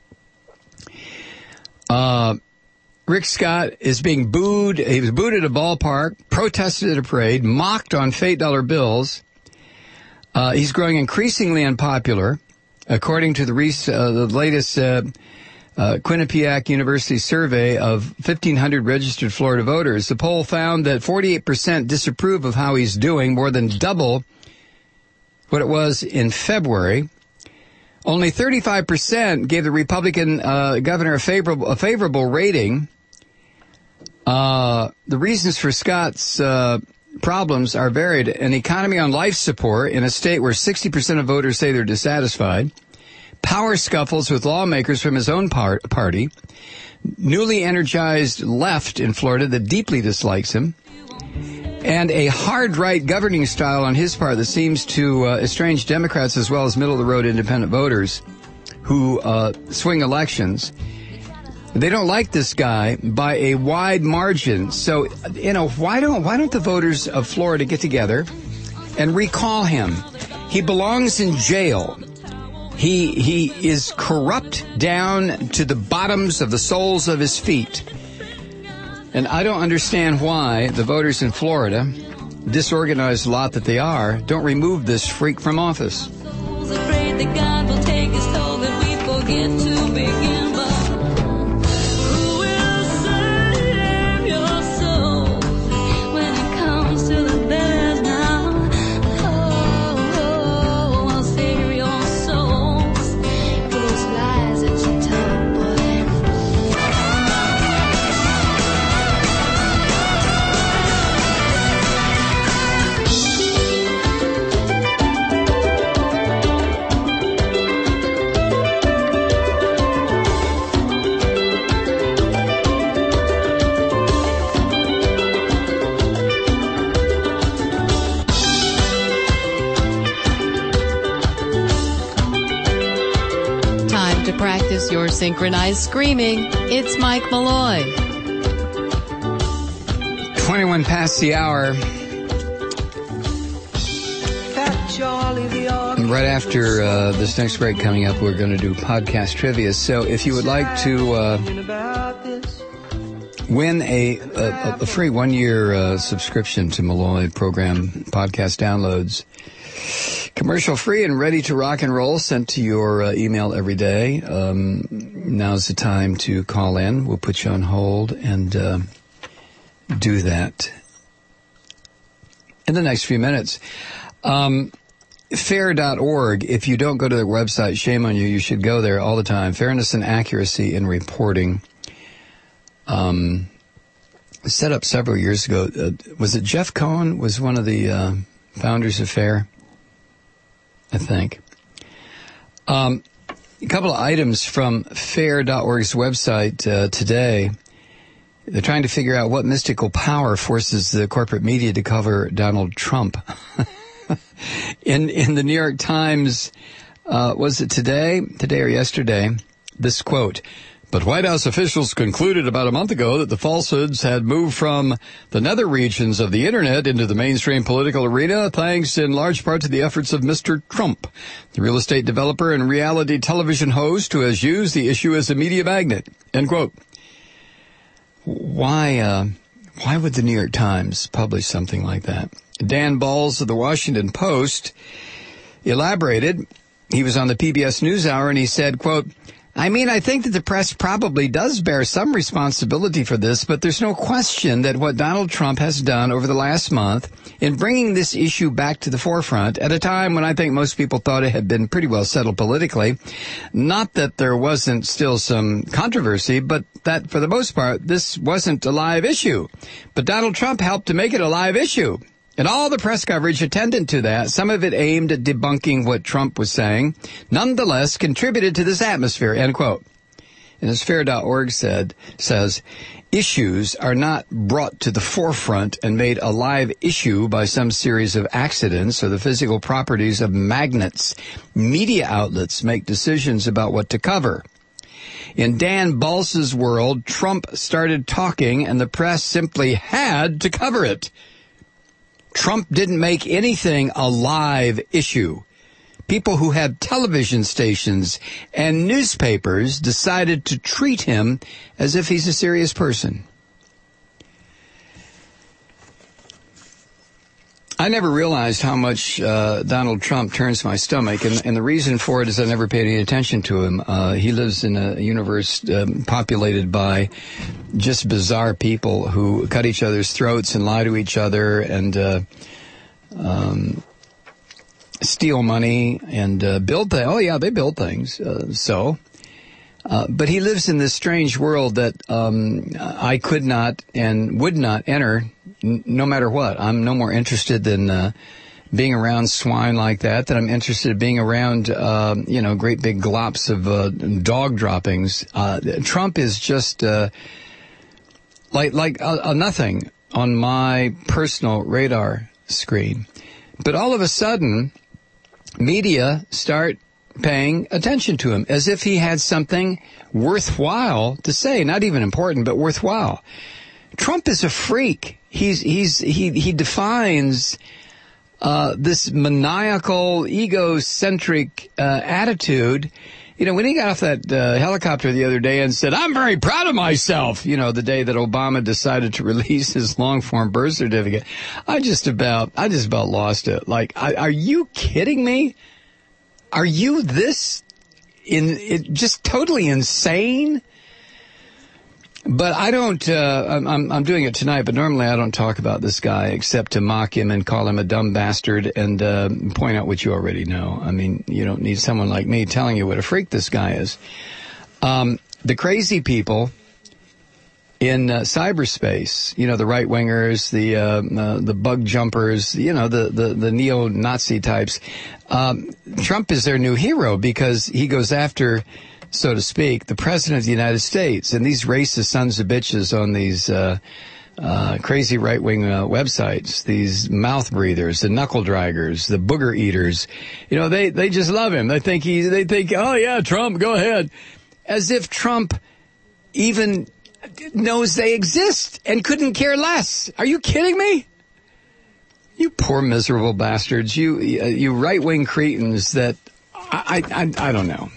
Rick Scott is being booed. He was booed at a ballpark, protested at a parade, mocked on fake dollar bills. He's growing increasingly unpopular, according to the latest Quinnipiac University survey of 1,500 registered Florida voters. The poll found that 48% disapprove of how he's doing, more than double what it was in February. Only 35% gave the Republican governor a favorable rating. The reasons for Scott's problems are varied. An economy on life support in a state where 60% of voters say they're dissatisfied. Power scuffles with lawmakers from his own party. Newly energized left in Florida that deeply dislikes him. And a hard-right governing style on his part that seems to estrange Democrats as well as middle-of-the-road independent voters who swing elections. They don't like this guy by a wide margin. So, why don't the voters of Florida get together and recall him? He belongs in jail. He is corrupt down to the bottoms of the soles of his feet. And I don't understand why the voters in Florida, disorganized lot that they are, don't remove this freak from office. Afraid that God will take his toll, that we forget to begin. But who will save your soul when it comes to the Practice your synchronized screaming. It's Mike Malloy. 21 past the hour. And right after this next break coming up, we're going to do podcast trivia. So if you would like to win a free one-year subscription to Malloy program podcast downloads, commercial free and ready to rock and roll, sent to your email every day, now's the time to call in. We'll put you on hold and do that in the next few minutes. Fair.org. If you don't go to their website, shame on you. You should go there all the time. Fairness and accuracy in reporting. Set up several years ago. Was it Jeff Cohen was one of the founders of Fair? I think. A couple of items from Fair.org's website today. They're trying to figure out what mystical power forces the corporate media to cover Donald Trump. In the New York Times, was it today or yesterday, this quote, "But White House officials concluded about a month ago that the falsehoods had moved from the nether regions of the Internet into the mainstream political arena, thanks in large part to the efforts of Mr. Trump, the real estate developer and reality television host who has used the issue as a media magnet." End quote. Why would the New York Times publish something like that? Dan Balls of the Washington Post elaborated. He was on the PBS NewsHour and he said, quote, "I mean, I think that the press probably does bear some responsibility for this, but there's no question that what Donald Trump has done over the last month in bringing this issue back to the forefront at a time when I think most people thought it had been pretty well settled politically, not that there wasn't still some controversy, but that for the most part, this wasn't a live issue. But Donald Trump helped to make it a live issue. And all the press coverage attendant to that, some of it aimed at debunking what Trump was saying, nonetheless contributed to this atmosphere," end quote. And as Fair.org says, issues are not brought to the forefront and made a live issue by some series of accidents or the physical properties of magnets. Media outlets make decisions about what to cover. In Dan Bals's world, Trump started talking and the press simply had to cover it. Trump didn't make anything a live issue. People who have television stations and newspapers decided to treat him as if he's a serious person. I never realized how much Donald Trump turns my stomach, and the reason for it is I never paid any attention to him. He lives in a universe populated by just bizarre people who cut each other's throats and lie to each other and steal money and build things. Oh, yeah, they build things. But he lives in this strange world that I could not and would not enter no matter what. I'm no more interested than being around swine like that I'm interested in being around, great big glops of dog droppings. Trump is just like nothing on my personal radar screen. But all of a sudden, media start paying attention to him as if he had something worthwhile to say. Not even important, but worthwhile. Trump is a freak. He defines this maniacal, egocentric attitude. You know, when he got off that helicopter the other day and said, "I'm very proud of myself," you know, the day that Obama decided to release his long-form birth certificate, I just about lost it. Like, are you kidding me? Are you this just totally insane? But I don't, I'm doing it tonight, but normally I don't talk about this guy except to mock him and call him a dumb bastard and point out what you already know. I mean, you don't need someone like me telling you what a freak this guy is. The crazy people in cyberspace, you know, the right-wingers, the bug jumpers, you know, the neo-Nazi types, Trump is their new hero because he goes after, so to speak, the president of the United States. And these racist sons of bitches on these crazy right-wing websites, these mouth breathers, the knuckle draggers, the booger eaters. You know, they just love him. They think, oh yeah, Trump, go ahead. As if Trump even knows they exist and couldn't care less. Are you kidding me? You poor miserable bastards. You right-wing cretins that I don't know.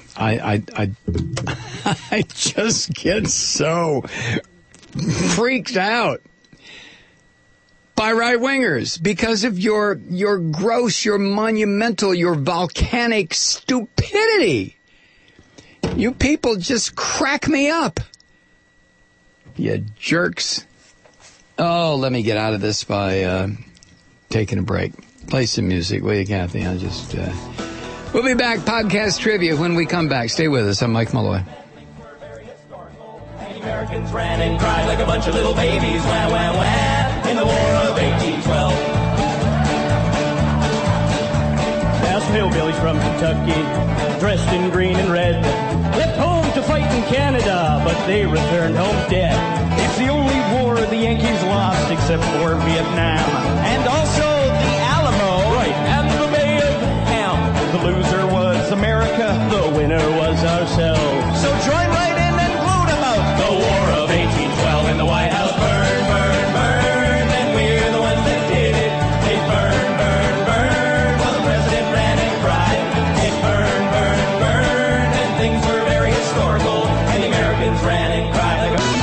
I just get so freaked out by right-wingers because of your gross, your monumental, your volcanic stupidity. You people just crack me up. You jerks. Oh, let me get out of this by taking a break. Play some music, will you, Kathy? I'll just... We'll be back, podcast trivia, when we come back. Stay with us. I'm Mike Malloy. Americans ran and cried like a bunch of little babies, wah, wah, wah, in the War of 1812. Past hillbillies from Kentucky, dressed in green and red, left home to fight in Canada, but they returned home dead. It's the only war the Yankees lost except for Vietnam, and also the Alamo, right, and the Bay of Ham. The loser was America, the winner was ourselves. So join right in and gloat about the War of 1812 in the White House. Burn, burn, burn, and we're the ones that did it. They burn, burn, burn, while the president ran and cried. It burn, burn, burn, and things were very historical, and the Americans ran and cried like a...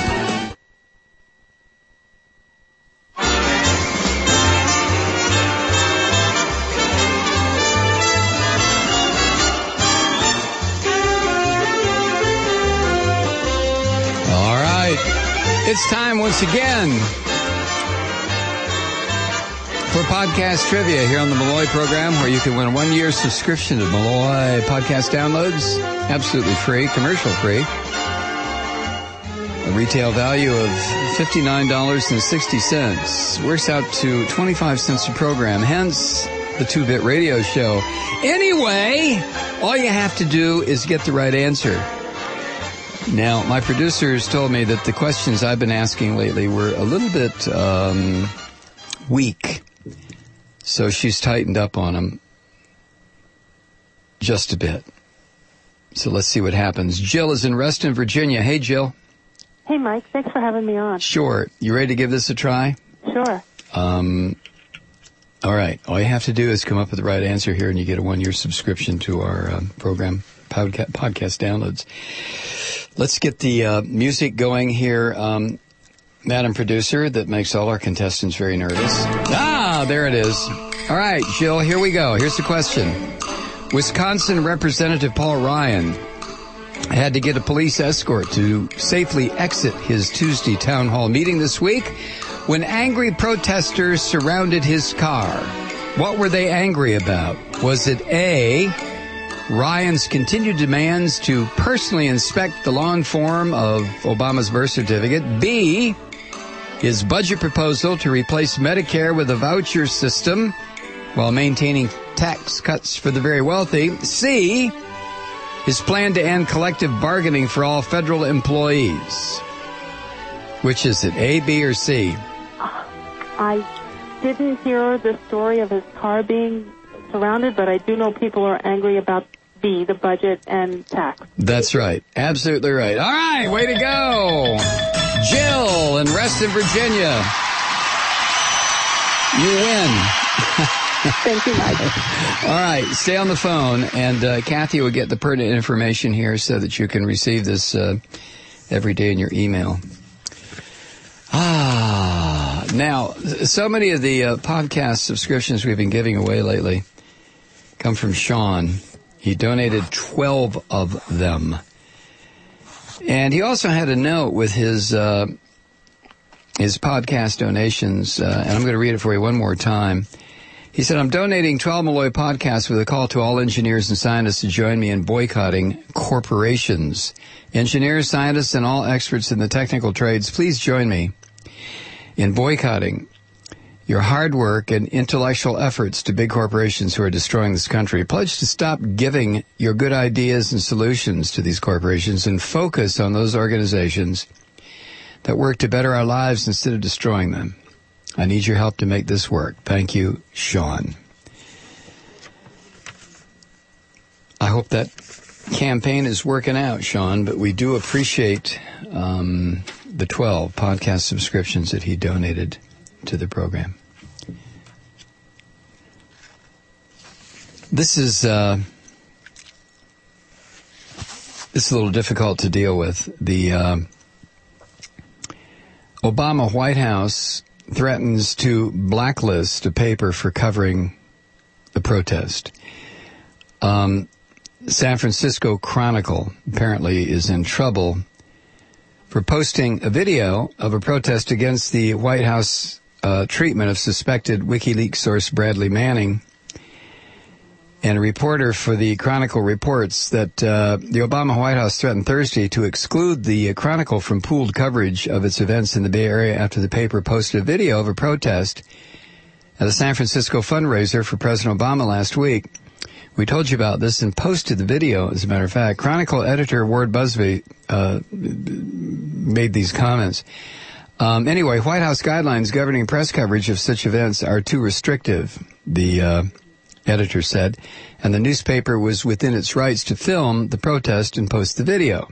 It's time once again for podcast trivia here on the Malloy program, where you can win a 1-year subscription to Malloy podcast downloads, absolutely free, commercial free. A retail value of $59.60. Works out to 25 cents a program, hence the 2-bit radio show. Anyway, all you have to do is get the right answer. Now, my producers told me that the questions I've been asking lately were a little bit weak. So she's tightened up on them just a bit. So let's see what happens. Jill is in Reston, Virginia. Hey, Jill. Hey, Mike. Thanks for having me on. Sure. You ready to give this a try? Sure. All right. All you have to do is come up with the right answer here, and you get a 1-year subscription to our program, podcast downloads. Let's get the music going here, Madam Producer, that makes all our contestants very nervous. Ah, there it is. All right, Jill, here we go. Here's the question. Wisconsin Representative Paul Ryan had to get a police escort to safely exit his Tuesday town hall meeting this week when angry protesters surrounded his car. What were they angry about? Was it A, Ryan's continued demands to personally inspect the long form of Obama's birth certificate, B, his budget proposal to replace Medicare with a voucher system while maintaining tax cuts for the very wealthy, C, his plan to end collective bargaining for all federal employees? Which is it, A, B, or C? I didn't hear the story of his car being surrounded, but I do know people are angry about B, the budget and tax. That's right. Absolutely right. All right, way to go. Jill in Reston, Virginia. You win. Thank you, Mike. All right, stay on the phone, and Kathy will get the pertinent information here so that you can receive this every day in your email. Now, so many of the podcast subscriptions we've been giving away lately come from Sean. He donated 12 of them. And he also had a note with his podcast donations, and I'm going to read it for you one more time. He said, I'm donating 12 Malloy podcasts with a call to all engineers and scientists to join me in boycotting corporations. Engineers, scientists, and all experts in the technical trades, please join me in boycotting your hard work and intellectual efforts to big corporations who are destroying this country. Pledge to stop giving your good ideas and solutions to these corporations and focus on those organizations that work to better our lives instead of destroying them. I need your help to make this work. Thank you, Sean. I hope that campaign is working out, Sean, but we do appreciate the 12 podcast subscriptions that he donated to the program. This is a little difficult to deal with. The Obama White House threatens to blacklist a paper for covering the protest. San Francisco Chronicle apparently is in trouble for posting a video of a protest against the White House treatment of suspected WikiLeaks source Bradley Manning. And a reporter for the Chronicle reports that the Obama White House threatened Thursday to exclude the Chronicle from pooled coverage of its events in the Bay Area after the paper posted a video of a protest at a San Francisco fundraiser for President Obama last week. We told you about this and posted the video, as a matter of fact. Chronicle editor Ward Busby made these comments. Anyway, White House guidelines governing press coverage of such events are too restrictive, the editor said, and the newspaper was within its rights to film the protest and post the video.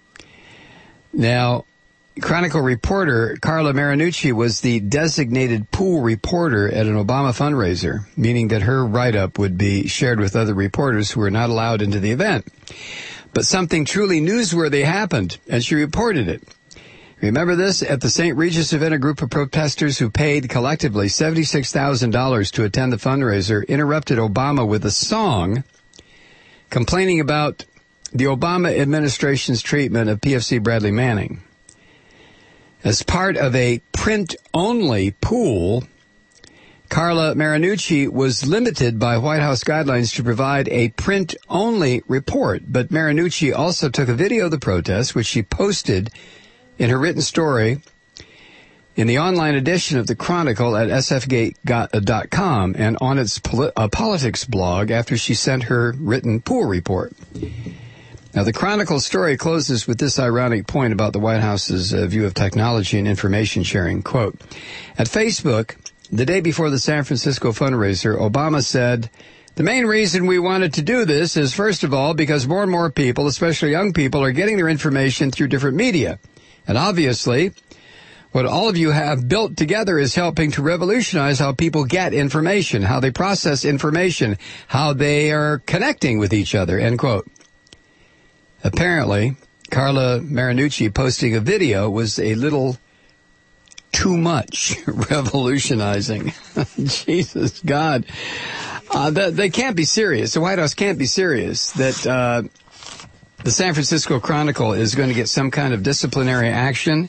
Now, Chronicle reporter Carla Marinucci was the designated pool reporter at an Obama fundraiser, meaning that her write-up would be shared with other reporters who were not allowed into the event. But something truly newsworthy happened, and she reported it. Remember this? At the St. Regis event, a group of protesters who paid collectively $76,000 to attend the fundraiser interrupted Obama with a song complaining about the Obama administration's treatment of PFC Bradley Manning. As part of a print-only pool, Carla Marinucci was limited by White House guidelines to provide a print-only report. But Marinucci also took a video of the protest, which she posted in her written story in the online edition of the Chronicle at sfgate.com and on its politics blog after she sent her written pool report. Now, the Chronicle story closes with this ironic point about the White House's view of technology and information sharing. Quote, at Facebook, the day before the San Francisco fundraiser, Obama said, the main reason we wanted to do this is, first of all, because more and more people, especially young people, are getting their information through different media. And obviously, what all of you have built together is helping to revolutionize how people get information, how they process information, how they are connecting with each other, end quote. Apparently, Carla Marinucci posting a video was a little too much revolutionizing. Jesus, God. They can't be serious. The White House can't be serious that the San Francisco Chronicle is going to get some kind of disciplinary action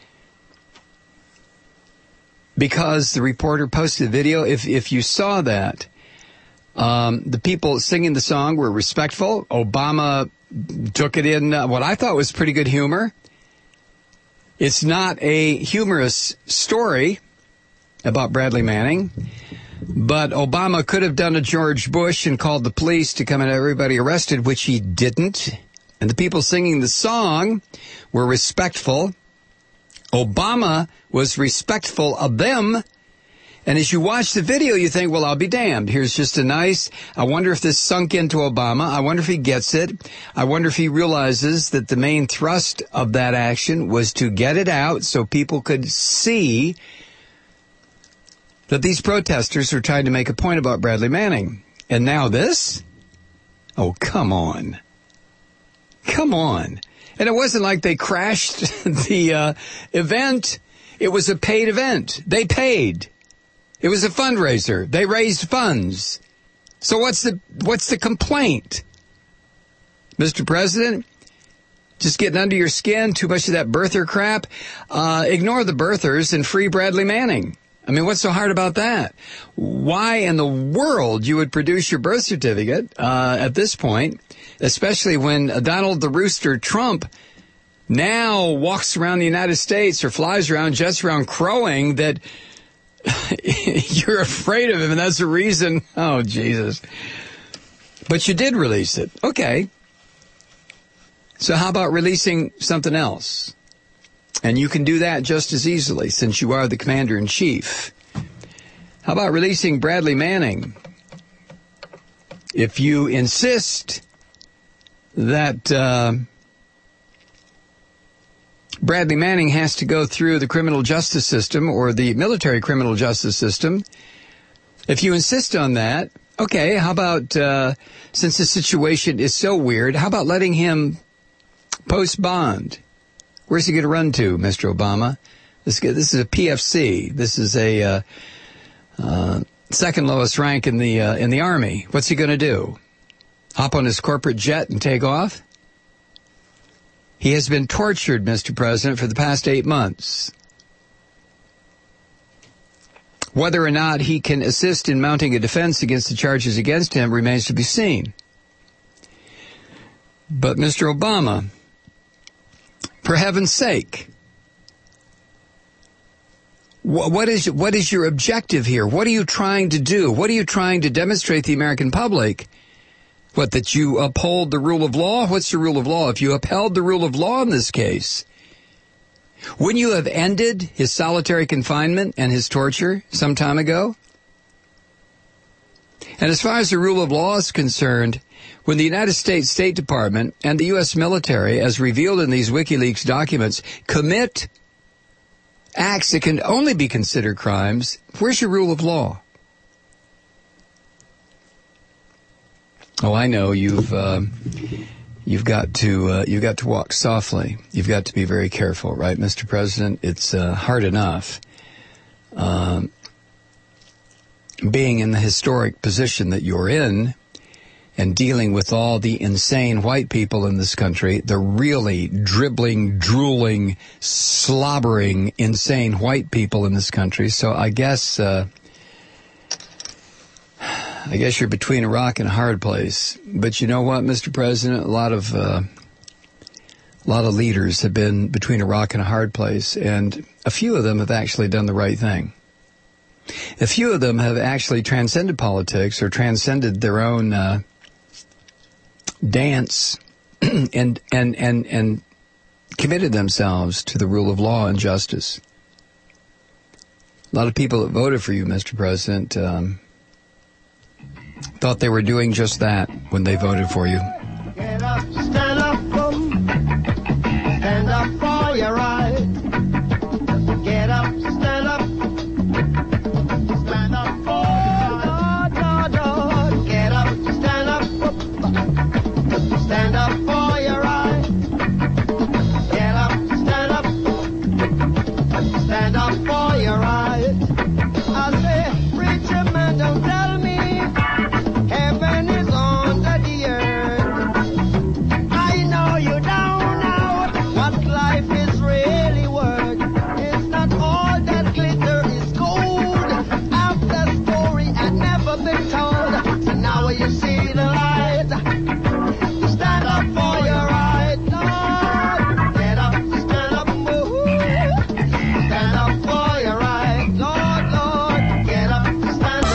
because the reporter posted a video. If you saw that, the people singing the song were respectful. Obama took it in what I thought was pretty good humor. It's not a humorous story about Bradley Manning, but Obama could have done a George Bush and called the police to come and have everybody arrested, which he didn't. And the people singing the song were respectful. Obama was respectful of them. And as you watch the video, you think, well, I'll be damned. Here's just a nice, I wonder if this sunk into Obama. I wonder if he gets it. I wonder if he realizes that the main thrust of that action was to get it out so people could see that these protesters are trying to make a point about Bradley Manning. And now this? Oh, come on. Come on. And it wasn't like they crashed the event. It was a paid event. They paid. It was a fundraiser. They raised funds. So what's the complaint? Mr. President, just getting under your skin, too much of that birther crap? Ignore the birthers and free Bradley Manning. I mean, what's so hard about that? Why in the world you would produce your birth certificate at this point, especially when Donald the Rooster Trump now walks around the United States or flies around, jets around crowing that you're afraid of him, and that's the reason. Oh, Jesus. But you did release it. Okay. So how about releasing something else? And you can do that just as easily since you are the commander-in-chief. How about releasing Bradley Manning? If you insist that Bradley Manning has to go through the criminal justice system or the military criminal justice system, if you insist on that, okay, how about, since the situation is so weird, how about letting him post bond? Where's he going to run to, Mr. Obama? This is a PFC. This is a second lowest rank in the Army. What's he going to do? Hop on his corporate jet and take off? He has been tortured, Mr. President, for the past 8 months. Whether or not he can assist in mounting a defense against the charges against him remains to be seen. But, Mr. Obama, for heaven's sake, what is your objective here? What are you trying to do? What are you trying to demonstrate to the American public? What, that you uphold the rule of law? What's the rule of law? If you upheld the rule of law in this case, wouldn't you have ended his solitary confinement and his torture some time ago? And as far as the rule of law is concerned, when the United States State Department and the U.S. military, as revealed in these WikiLeaks documents, commit acts that can only be considered crimes, where's your rule of law? Oh, I know you've got to walk softly. You've got to be very careful, right, Mr. President? It's hard enough being in the historic position that you're in and dealing with all the insane white people in this country, the really dribbling, drooling, slobbering, insane white people in this country. So I guess you're between a rock and a hard place. But you know what, Mr. President? A lot of leaders have been between a rock and a hard place, and a few of them have actually done the right thing. A few of them have actually transcended politics or transcended their own dance and committed themselves to the rule of law and justice. A lot of people that voted for you, Mr. President, thought they were doing just that when they voted for you. Get up, stand up for your right. Get up, stand up for Get up, stand up for your right. Get up, stand up for your right. I say, preacher man, don't tell me heaven is under the earth. I know you don't know what life is really worth. It's not all that glitter is gold. After story had never been told. So now you see the light. Stand up for your right, Lord. Get up, stand up, stand up for your right, Lord, Lord. Get up, stand up.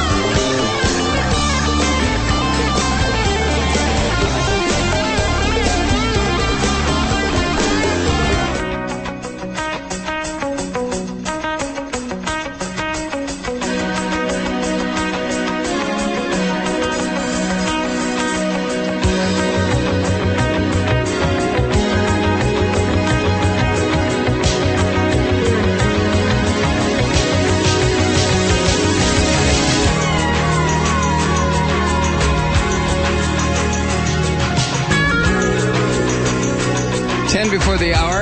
10 before the hour.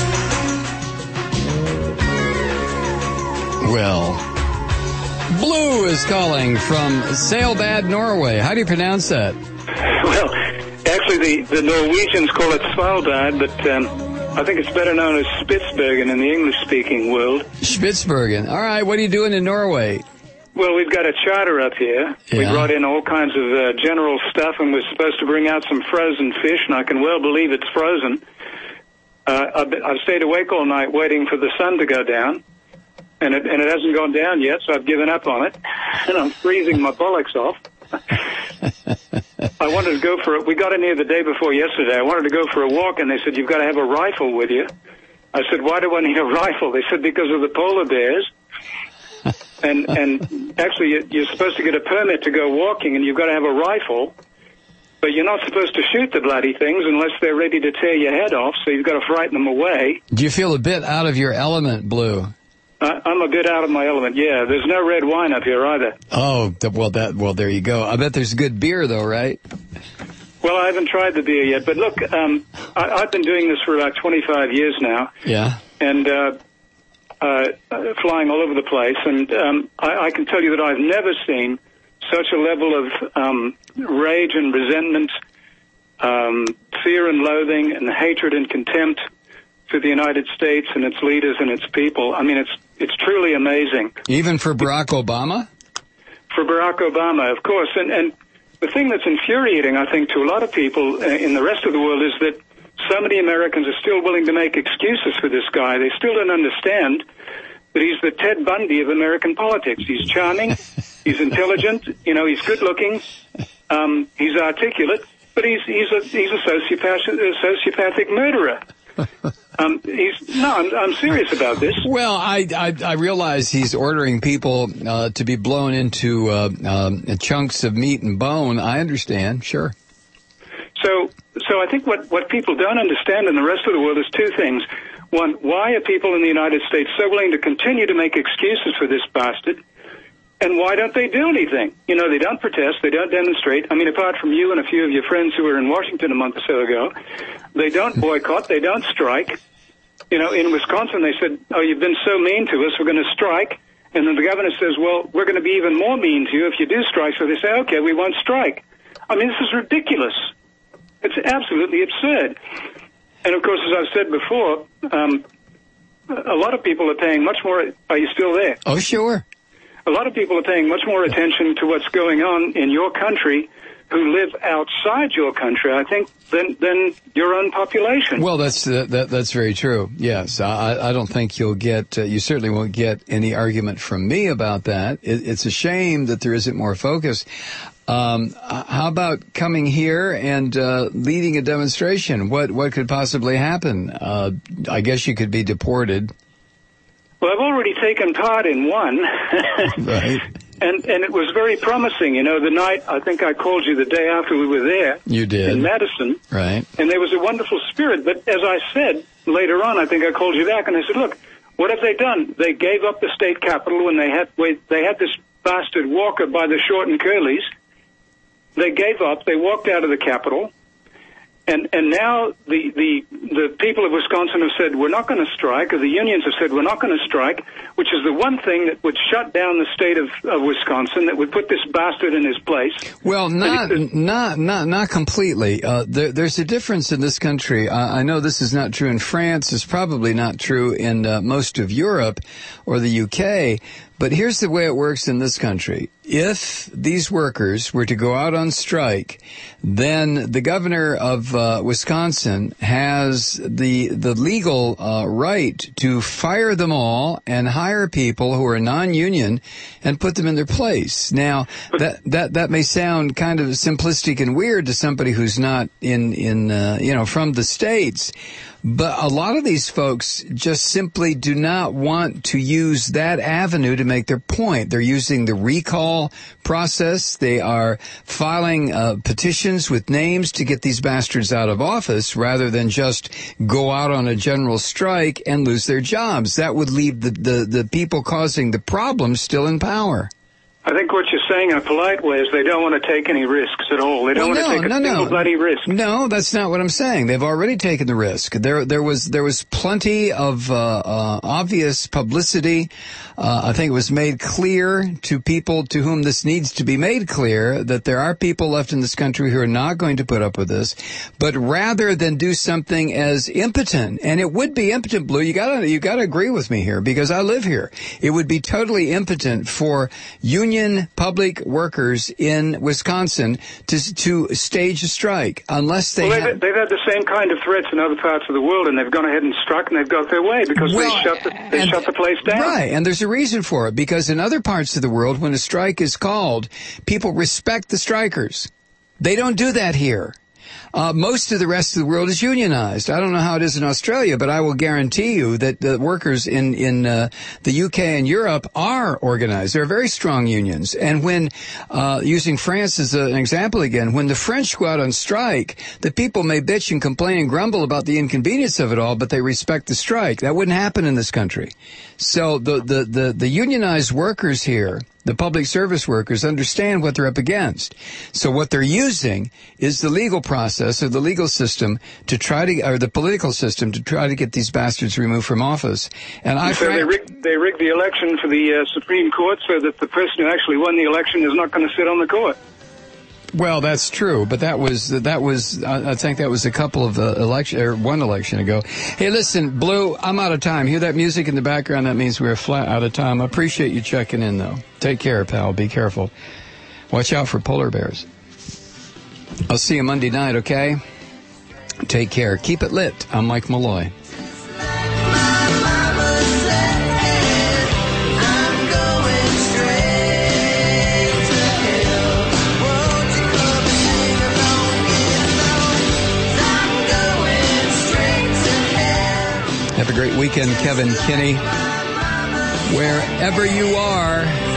Well, Blue is calling from Svalbard, Norway. How do you pronounce that? Well, actually the Norwegians call it Svalbard, but I think it's better known as Spitsbergen in the English-speaking world. Spitsbergen. All right, what are you doing in Norway? Well, we've got a charter up here. Yeah. We brought in all kinds of general stuff, and we're supposed to bring out some frozen fish, and I can well believe it's frozen. I've stayed awake all night waiting for the sun to go down, and it hasn't gone down yet, so I've given up on it, and I'm freezing my bollocks off. I wanted to go for it. We got in here the day before yesterday. I wanted to go for a walk, and they said, you've got to have a rifle with you. I said, why do I need a rifle? They said, because of the polar bears. And actually, you're supposed to get a permit to go walking, and you've got to have a rifle. But you're not supposed to shoot the bloody things unless they're ready to tear your head off, so you've got to frighten them away. Do you feel a bit out of your element, Blue? I'm a bit out of my element, yeah. There's no red wine up here either. Oh, well, there you go. I bet there's good beer, though, right? Well, I haven't tried the beer yet, but look, I've been doing this for about 25 years now. Yeah. And flying all over the place, and I can tell you that I've never seen such a level of rage and resentment, fear and loathing, and hatred and contempt for the United States and its leaders and its people. I mean, it's truly amazing. Even for Barack Obama? For Barack Obama, of course. And the thing that's infuriating, I think, to a lot of people in the rest of the world is that so many Americans are still willing to make excuses for this guy. They still don't understand that he's the Ted Bundy of American politics. He's charming, he's intelligent, he's good-looking, he's articulate, but he's a sociopathic murderer. I'm serious about this. Well, I realize he's ordering people to be blown into chunks of meat and bone. I understand, sure. So I think what people don't understand in the rest of the world is two things. One, why are people in the United States so willing to continue to make excuses for this bastard? And why don't they do anything? They don't protest, they don't demonstrate. I mean, apart from you and a few of your friends who were in Washington a month or so ago, they don't boycott, they don't strike. In Wisconsin they said, oh, you've been so mean to us, we're going to strike. And then the governor says, well, we're going to be even more mean to you if you do strike. So they say, okay, we won't strike. I mean, this is ridiculous. It's absolutely absurd. And, of course, as I've said before, a lot of people are paying much more... Are you still there? Oh, sure. A lot of people are paying much more attention to what's going on in your country who live outside your country, I think, than your own population. Well, that's very true. Yes, I don't think you'll get, you certainly won't get any argument from me about that. It's a shame that there isn't more focus. How about coming here and leading a demonstration? What could possibly happen? I guess you could be deported. Well, I've already taken part in one. Right. And it was very promising. The night, I think I called you the day after we were there. You did. In Madison. Right. And there was a wonderful spirit. But as I said later on, I think I called you back and I said, look, what have they done? They gave up the state capitol when they had this bastard Walker by the short and curlies. They gave up. They walked out of the Capitol. And now the people of Wisconsin have said, we're not going to strike, or the unions have said, we're not going to strike, which is the one thing that would shut down the state of Wisconsin, that would put this bastard in his place. Well, not completely. There's a difference in this country. I know this is not true in France. It's probably not true in most of Europe or the UK. But here's the way it works in this country. If these workers were to go out on strike, then the governor of Wisconsin has the legal right to fire them all and hire people who are non-union and put them in their place. Now, that may sound kind of simplistic and weird to somebody who's not from the States. But a lot of these folks just simply do not want to use that avenue to make their point. They're using the recall process. They are filing petitions with names to get these bastards out of office rather than just go out on a general strike and lose their jobs. That would leave the people causing the problem still in power. I think what you're saying in a polite way is they don't want to take any risks at all. They don't want to take a single bloody risk. No, that's not what I'm saying. They've already taken the risk. There was plenty of obvious publicity. I think it was made clear to people to whom this needs to be made clear that there are people left in this country who are not going to put up with this. But rather than do something as impotent, and it would be impotent, Blue, you gotta agree with me here because I live here. It would be totally impotent for union public workers in Wisconsin to stage a strike unless they they've had the same kind of threats in other parts of the world, and they've gone ahead and struck, and they've got their way because they shut the place down. Right, and there's a reason for it, because in other parts of the world, when a strike is called, people respect the strikers. They don't do that here. most of the rest of the world is unionized. I don't know how it is in Australia, but I will guarantee you that the workers in the UK and Europe are organized. There are very strong unions. And when, using France as an example again, when the French go out on strike, the people may bitch and complain and grumble about the inconvenience of it all, but they respect the strike. That wouldn't happen in this country. So the unionized workers here, the public service workers, understand what they're up against. So what they're using is the legal process or the legal system to try to, or the political system to try to get these bastards removed from office. And they rigged the election for the Supreme Court so that the person who actually won the election is not going to sit on the court. Well, that's true, but that was I think that was a couple of one election ago. Hey, listen, Blue, I'm out of time. Hear that music in the background? That means we're flat out of time. I appreciate you checking in, though. Take care, pal. Be careful. Watch out for polar bears. I'll see you Monday night, okay? Take care. Keep it lit. I'm Mike Malloy. Have a great weekend, Kevin Kinney. Wherever you are.